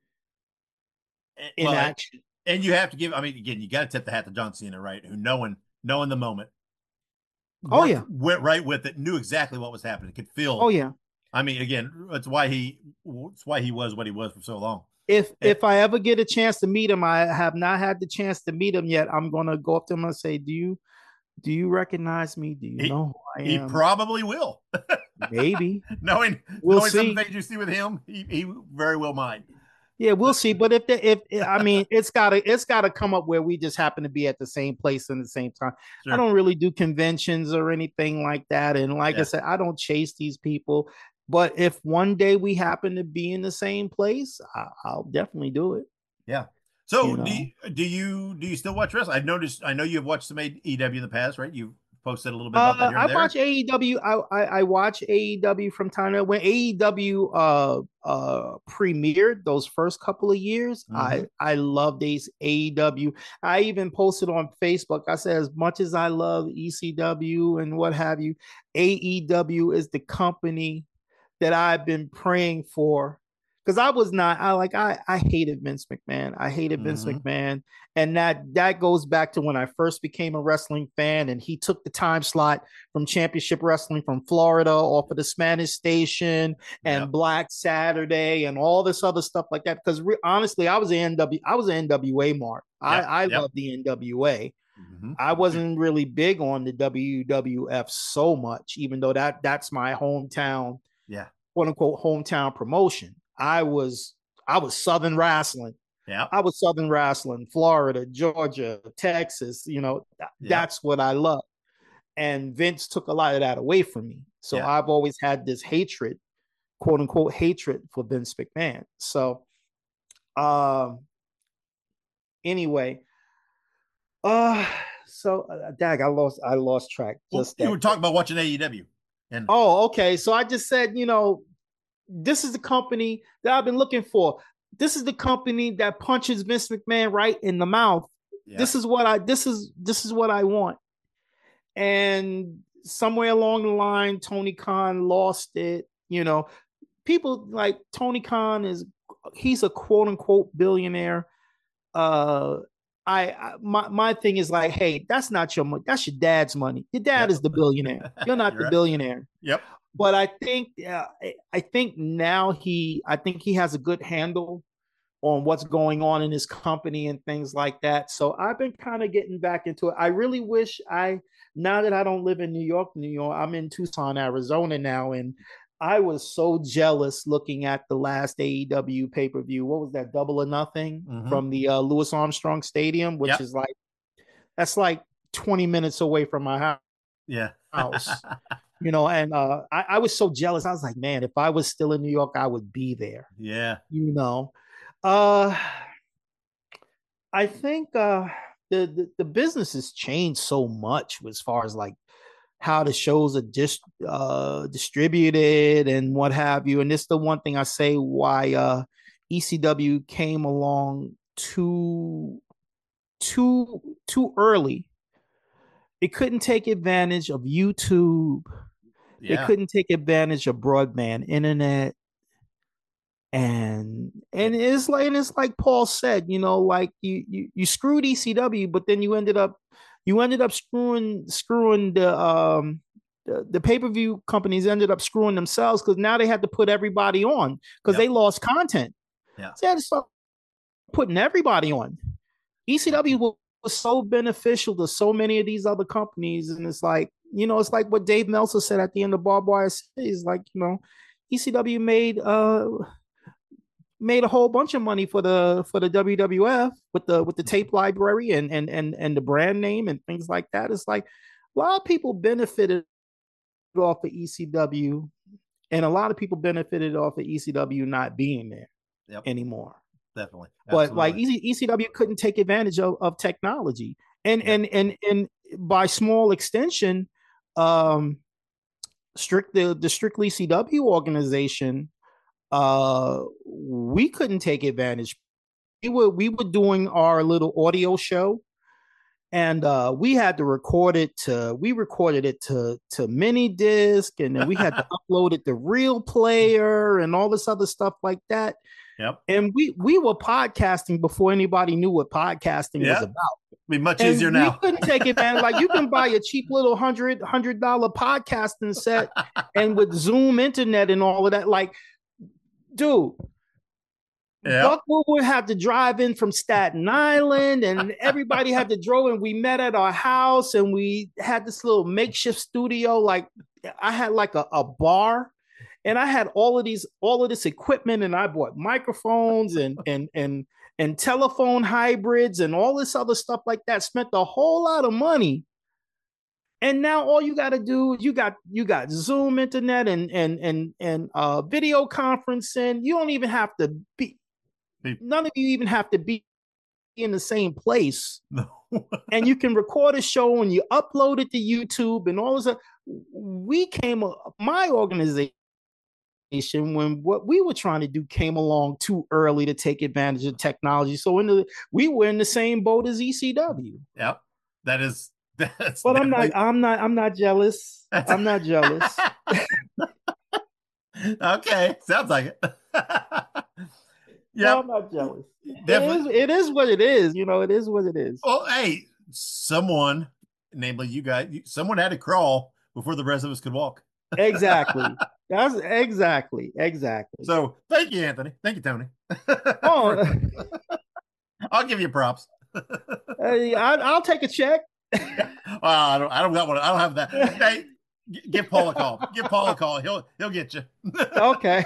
in well, action. And you have to give, I mean, again, you got to tip the hat to John Cena, right? Who knowing, knowing the moment. Oh, yeah. Went right with it, knew exactly what was happening, could feel. Oh, yeah. I mean, again, that's why he, it's why he was what he was for so long. If and, if I ever get a chance to meet him, I have not had the chance to meet him yet. I'm gonna go up to him and say, "Do you, do you recognize me? Do you he, know who I he am?" He probably will. Maybe. knowing we'll knowing see. some things you see with him, he, he very well might. Yeah, we'll see. But if the, if I mean, it's gotta it's gotta come up where we just happen to be at the same place in the same time. Sure. I don't really do conventions or anything like that, and like yeah. I said, I don't chase these people. But if one day we happen to be in the same place, I, I'll definitely do it. Yeah. So you know? do you, do you do you still watch wrestling? I've noticed. I know you've watched some A E W in the past, right? You posted a little bit about that. Here uh, and I there. watch A E W. I, I I watch A E W from time to when A E W uh uh premiered those first couple of years. Mm-hmm. I I love these A E W. I even posted on Facebook. I said, as much as I love E C W and what have you, A E W is the company that I've been praying for, because I was not, I like, I, I hated Vince McMahon. I hated mm-hmm. Vince McMahon. And that, that goes back to when I first became a wrestling fan, and he took the time slot from Championship Wrestling from Florida off of the Spanish station and yep. Black Saturday and all this other stuff like that. Because re- honestly, I was an N W, I was an N W A mark. Yep. I, I yep. love the N W A. Mm-hmm. I wasn't really big on the W W F so much, even though that that's my hometown. Yeah. Quote unquote hometown promotion. I was I was Southern wrestling. Yeah. I was Southern wrestling, Florida, Georgia, Texas, you know, th- yeah. that's what I love. And Vince took a lot of that away from me. So yeah. I've always had this hatred, quote unquote hatred for Vince McMahon. So um anyway, uh so uh, dag, I lost I lost track. Just well, you were talking about watching A E W. And oh, okay. So I just said, you know, this is the company that I've been looking for. This is the company that punches Vince McMahon right in the mouth. Yeah. This is what I this is this is what I want. And somewhere along the line, Tony Khan lost it. You know, people like Tony Khan is he's a quote unquote billionaire. Uh I, I my my thing is like, hey, that's not your money. That's your dad's money. Your dad yep. is the billionaire. You're not You're the right. billionaire. Yep. But I think uh, I think now he I think he has a good handle on what's going on in his company and things like that. So I've been kind of getting back into it. I really wish I now that I don't live in New York, New York, I'm in Tucson, Arizona now, and I was so jealous looking at the last A E W pay-per-view. What was that, Double or Nothing mm-hmm. from the uh, Louis Armstrong Stadium, which yep. is like, that's like twenty minutes away from my house. Yeah. house. You know, and uh, I, I was so jealous. I was like, man, if I was still in New York, I would be there. Yeah. You know, uh, I think uh, the, the, the business has changed so much as far as like, how the shows are just uh, distributed and what have you. And this is the one thing I say why uh, E C W came along too, too, too early. It couldn't take advantage of YouTube Yeah. They couldn't take advantage of broadband internet. And and it's like and it's like Paul said, you know, like you you you screwed E C W, but then you ended up you ended up screwing screwing the um the, the pay-per-view companies ended up screwing themselves because now they had to put everybody on because yep. they lost content. Yeah, so they had to start putting everybody on. E C W was, was so beneficial to so many of these other companies, and it's like, you know, it's like what Dave Meltzer said at the end of Barbed Wire City. Like, you know, E C W made uh made a whole bunch of money for the for the W W F with the with the tape library and and and and the brand name and things like that. It's like a lot of people benefited off of E C W, and a lot of people benefited off of E C W not being there yep. anymore. Definitely. But Absolutely. like E C W couldn't take advantage of, of technology. And, yeah. and and and by small extension, um strict the, the strictly E C W organization, uh we couldn't take advantage. We were we were doing our little audio show, and uh we had to record it to we recorded it to to mini disc, and then we had to upload it to Real Player and all this other stuff like that. Yep. And we we were podcasting before anybody knew what podcasting yep. was about. Be much and easier now. We couldn't take advantage. Like, you can buy a cheap little hundred hundred dollar podcasting set, and with Zoom internet and all of that. Like, dude, yep. Buck would have to drive in from Staten Island, and everybody had to drove. And we met at our house, and we had this little makeshift studio. Like, I had like a, a bar. And I had all of these, all of this equipment, and I bought microphones and and and and telephone hybrids and all this other stuff like that. Spent a whole lot of money, and now all you got to do is you got you got Zoom internet and and and and uh, video conferencing. You don't even have to be. None of you even have to be in the same place. No. And you can record a show and you upload it to YouTube and all this. We came, my organization, when what we were trying to do came along too early to take advantage of technology. So in the, we were in the same boat as E C W. Yep. That is, that's but I'm not, I'm not, I'm not jealous. I'm not jealous. Okay. Sounds like it. Yeah. No, I'm not jealous. Definitely. It is, it is what it is. You know, it is what it is. Well, hey, someone, namely you guys, someone had to crawl before the rest of us could walk. Exactly. That's exactly, exactly. So thank you, Anthony. Thank you, Tony. Oh, I'll give you props. Hey, I, I'll take a check. Well, I don't. I don't got one. I don't have that. Hey, give Paul a call. Give Paul a call. He'll he'll get you. Okay.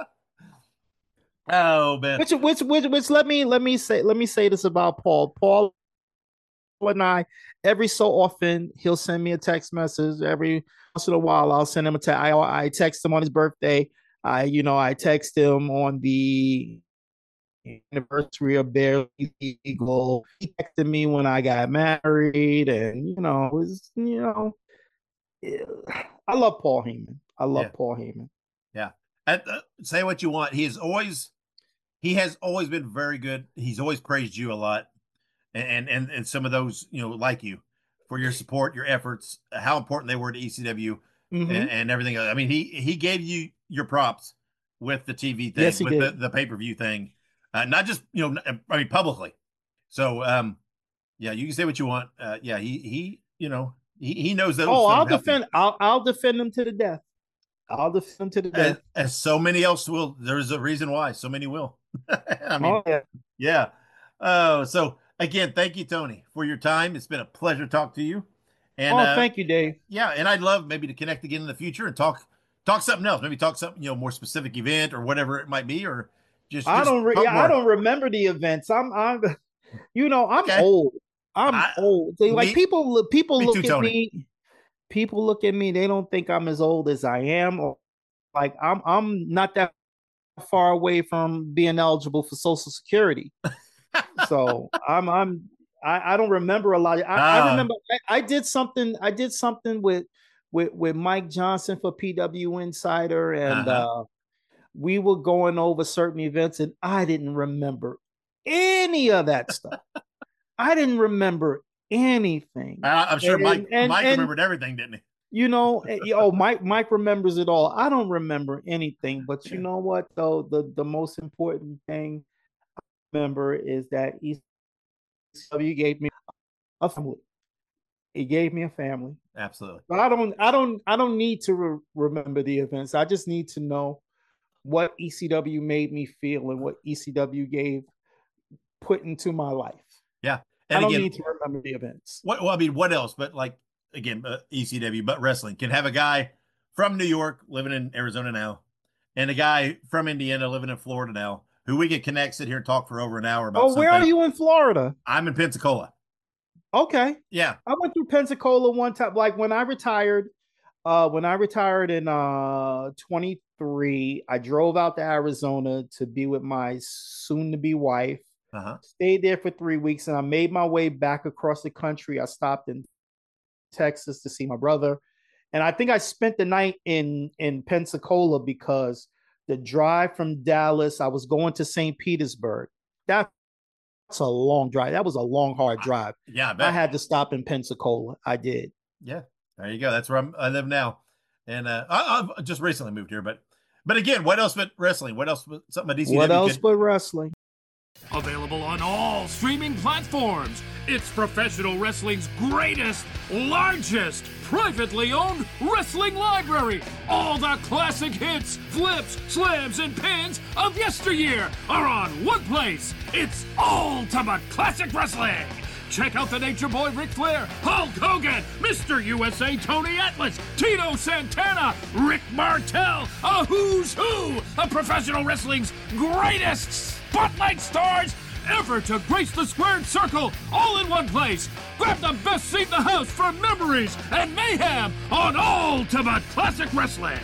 Oh man. Which which which which let me let me say let me say this about Paul. Paul and I, every so often, he'll send me a text message. Every once in a while, I'll send him a text. I, I text him on his birthday. I, you know, I text him on the anniversary of Barely Legal. He texted me when I got married, and you know, it was, you know, I love Paul Heyman. I love yeah. Paul Heyman. Yeah. And, uh, say what you want. He is always, he has always been very good. He's always praised you a lot. And, and and some of those, you know, like you, for your support, your efforts, how important they were to E C W, mm-hmm. and, and everything. I mean, he he gave you your props with the T V thing, yes, he with did. the, the pay-per-view thing, uh, not just, you know, I mean, publicly. So, um, yeah, you can say what you want. Uh, yeah, he he, you know, he, he knows that. Oh, I'll defend. You. I'll I'll defend him to the death. I'll defend him to the death. As, as so many else will. There's a reason why so many will. I mean, oh, yeah. yeah. Oh, uh, so. Again, thank you, Tony, for your time. It's been a pleasure to talk to you. And oh, uh, thank you, Dave. Yeah, and I'd love maybe to connect again in the future and talk talk something else. Maybe talk something, you know, more specific event or whatever it might be, or just. I just don't. Re- yeah, I don't remember the events. I'm. I'm. You know, I'm okay. old. I'm I, old. They, like me, people. People look too, at Tony. me. People look at me. They don't think I'm as old as I am. Or like I'm. I'm not that far away from being eligible for Social Security. So I'm I'm I, I don't remember a lot. I, uh, I remember I, I did something I did something with with with Mike Johnson for P W Insider, and uh-huh. uh, we were going over certain events, and I didn't remember any of that stuff. I didn't remember anything. I, I'm sure and, Mike and, Mike and, remembered everything, didn't he? You know, oh, Mike, Mike remembers it all. I don't remember anything, but you know what, though? The, the most important thing I remember is that E C W gave me a family. It gave me a family. Absolutely. But I don't, I don't, I don't need to re- remember the events. I just need to know what E C W made me feel and what E C W gave put into my life. Yeah. And I don't again, need to remember the events. What, well, I mean, what else? But like, again, uh, E C W, but wrestling can have a guy from New York living in Arizona now and a guy from Indiana living in Florida now who we can connect, sit here and talk for over an hour about. Oh, where something. are you in Florida? I'm in Pensacola. Okay. Yeah. I went through Pensacola one time. Like when I retired, uh, when I retired in uh twenty-three, I drove out to Arizona to be with my soon-to-be wife. Uh-huh. Stayed there for three weeks, and I made my way back across the country. I stopped in Texas to see my brother, and I think I spent the night in in Pensacola because the drive from Dallas, I was going to Saint Petersburg. That That's a long drive. That was a long, hard drive. Yeah, I bet. I had to stop in Pensacola. I did. Yeah, there you go. That's where I'm, I live now, and uh, I, I've just recently moved here. But, but again, what else but wrestling? What else? But something about D C W? What else could... but wrestling? Available on all streaming platforms. It's professional wrestling's greatest, largest, privately owned wrestling library. All the classic hits, flips, slams, and pins of yesteryear are on one place. It's Ultimate Classic Wrestling. Check out the Nature Boy Ric Flair, Hulk Hogan, Mister U S A Tony Atlas, Tito Santana, Rick Martel, a who's who of professional wrestling's greatest spotlight stars ever to grace the squared circle, all in one place. Grab the best seat in the house for memories and mayhem on Ultimate Classic Wrestling.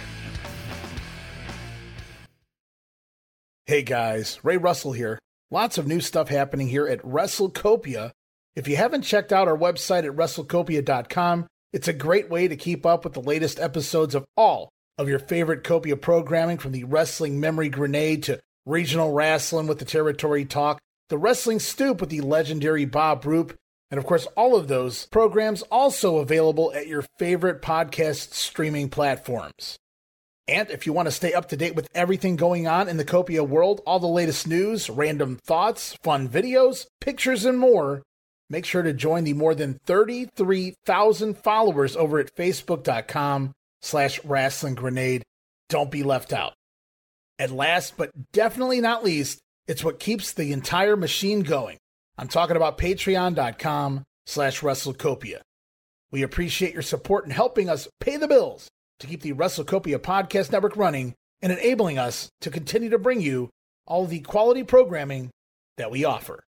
Hey guys, Ray Russell here. Lots of new stuff happening here at WrestleCopia. If you haven't checked out our website at WrestleCopia dot com, it's a great way to keep up with the latest episodes of all of your favorite Copia programming, from the Wrestling Memory Grenade to Regional Wrestling with the Territory Talk, the Wrestling Stoop with the legendary Bob Roop, and of course all of those programs also available at your favorite podcast streaming platforms. And if you want to stay up to date with everything going on in the Copia world, all the latest news, random thoughts, fun videos, pictures, and more, make sure to join the more than thirty-three thousand followers over at Facebook.com slash Wrestling Grenade. Don't be left out. And last but definitely not least, it's what keeps the entire machine going. I'm talking about Patreon.com slash WrestleCopia. We appreciate your support in helping us pay the bills to keep the WrestleCopia Podcast Network running and enabling us to continue to bring you all the quality programming that we offer.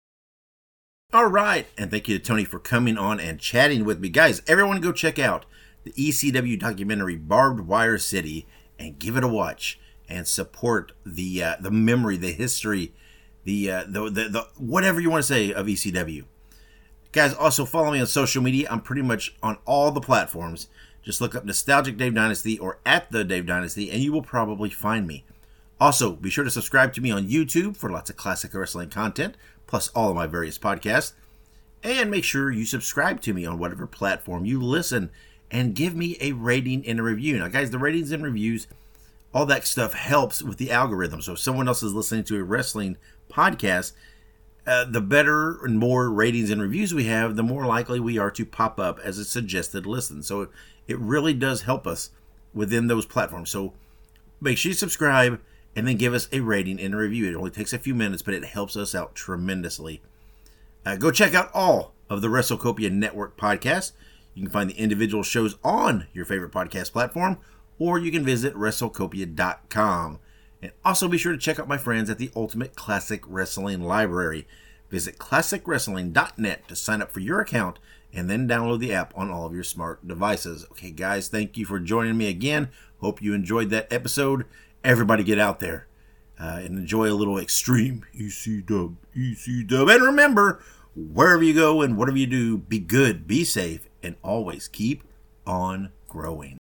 All right, and thank you to Tony for coming on and chatting with me. Guys, everyone go check out the E C W documentary Barbed Wire City and give it a watch and support the uh, the memory, the history, the, uh, the the the whatever you want to say of E C W. Guys, also follow me on social media. I'm pretty much on all the platforms. Just look up Nostalgic Dave Dynasty or at the Dave Dynasty, and you will probably find me. Also, be sure to subscribe to me on YouTube for lots of classic wrestling content, plus all of my various podcasts. And make sure you subscribe to me on whatever platform you listen, and give me a rating and a review. Now, guys, the ratings and reviews, all that stuff helps with the algorithm. So if someone else is listening to a wrestling podcast, uh, the better and more ratings and reviews we have, the more likely we are to pop up as a suggested listen. So it really does help us within those platforms. So make sure you subscribe and then give us a rating and a review. It only takes a few minutes, but it helps us out tremendously. Uh, go check out all of the WrestleCopia Network podcasts. You can find the individual shows on your favorite podcast platform, or you can visit WrestleCopia dot com. And also be sure to check out my friends at the Ultimate Classic Wrestling Library. Visit classic wrestling dot net to sign up for your account and then download the app on all of your smart devices. Okay, guys, thank you for joining me again. Hope you enjoyed that episode. Everybody get out there uh, and enjoy a little extreme E C W, E C W. And remember, wherever you go and whatever you do, be good, be safe, and always keep on growing.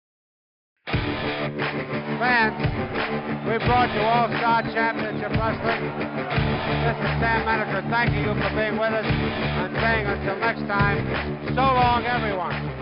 Fans, we brought you All-Star Championship Wrestling. This is Sam Manager thanking you for being with us and saying until next time, so long, everyone.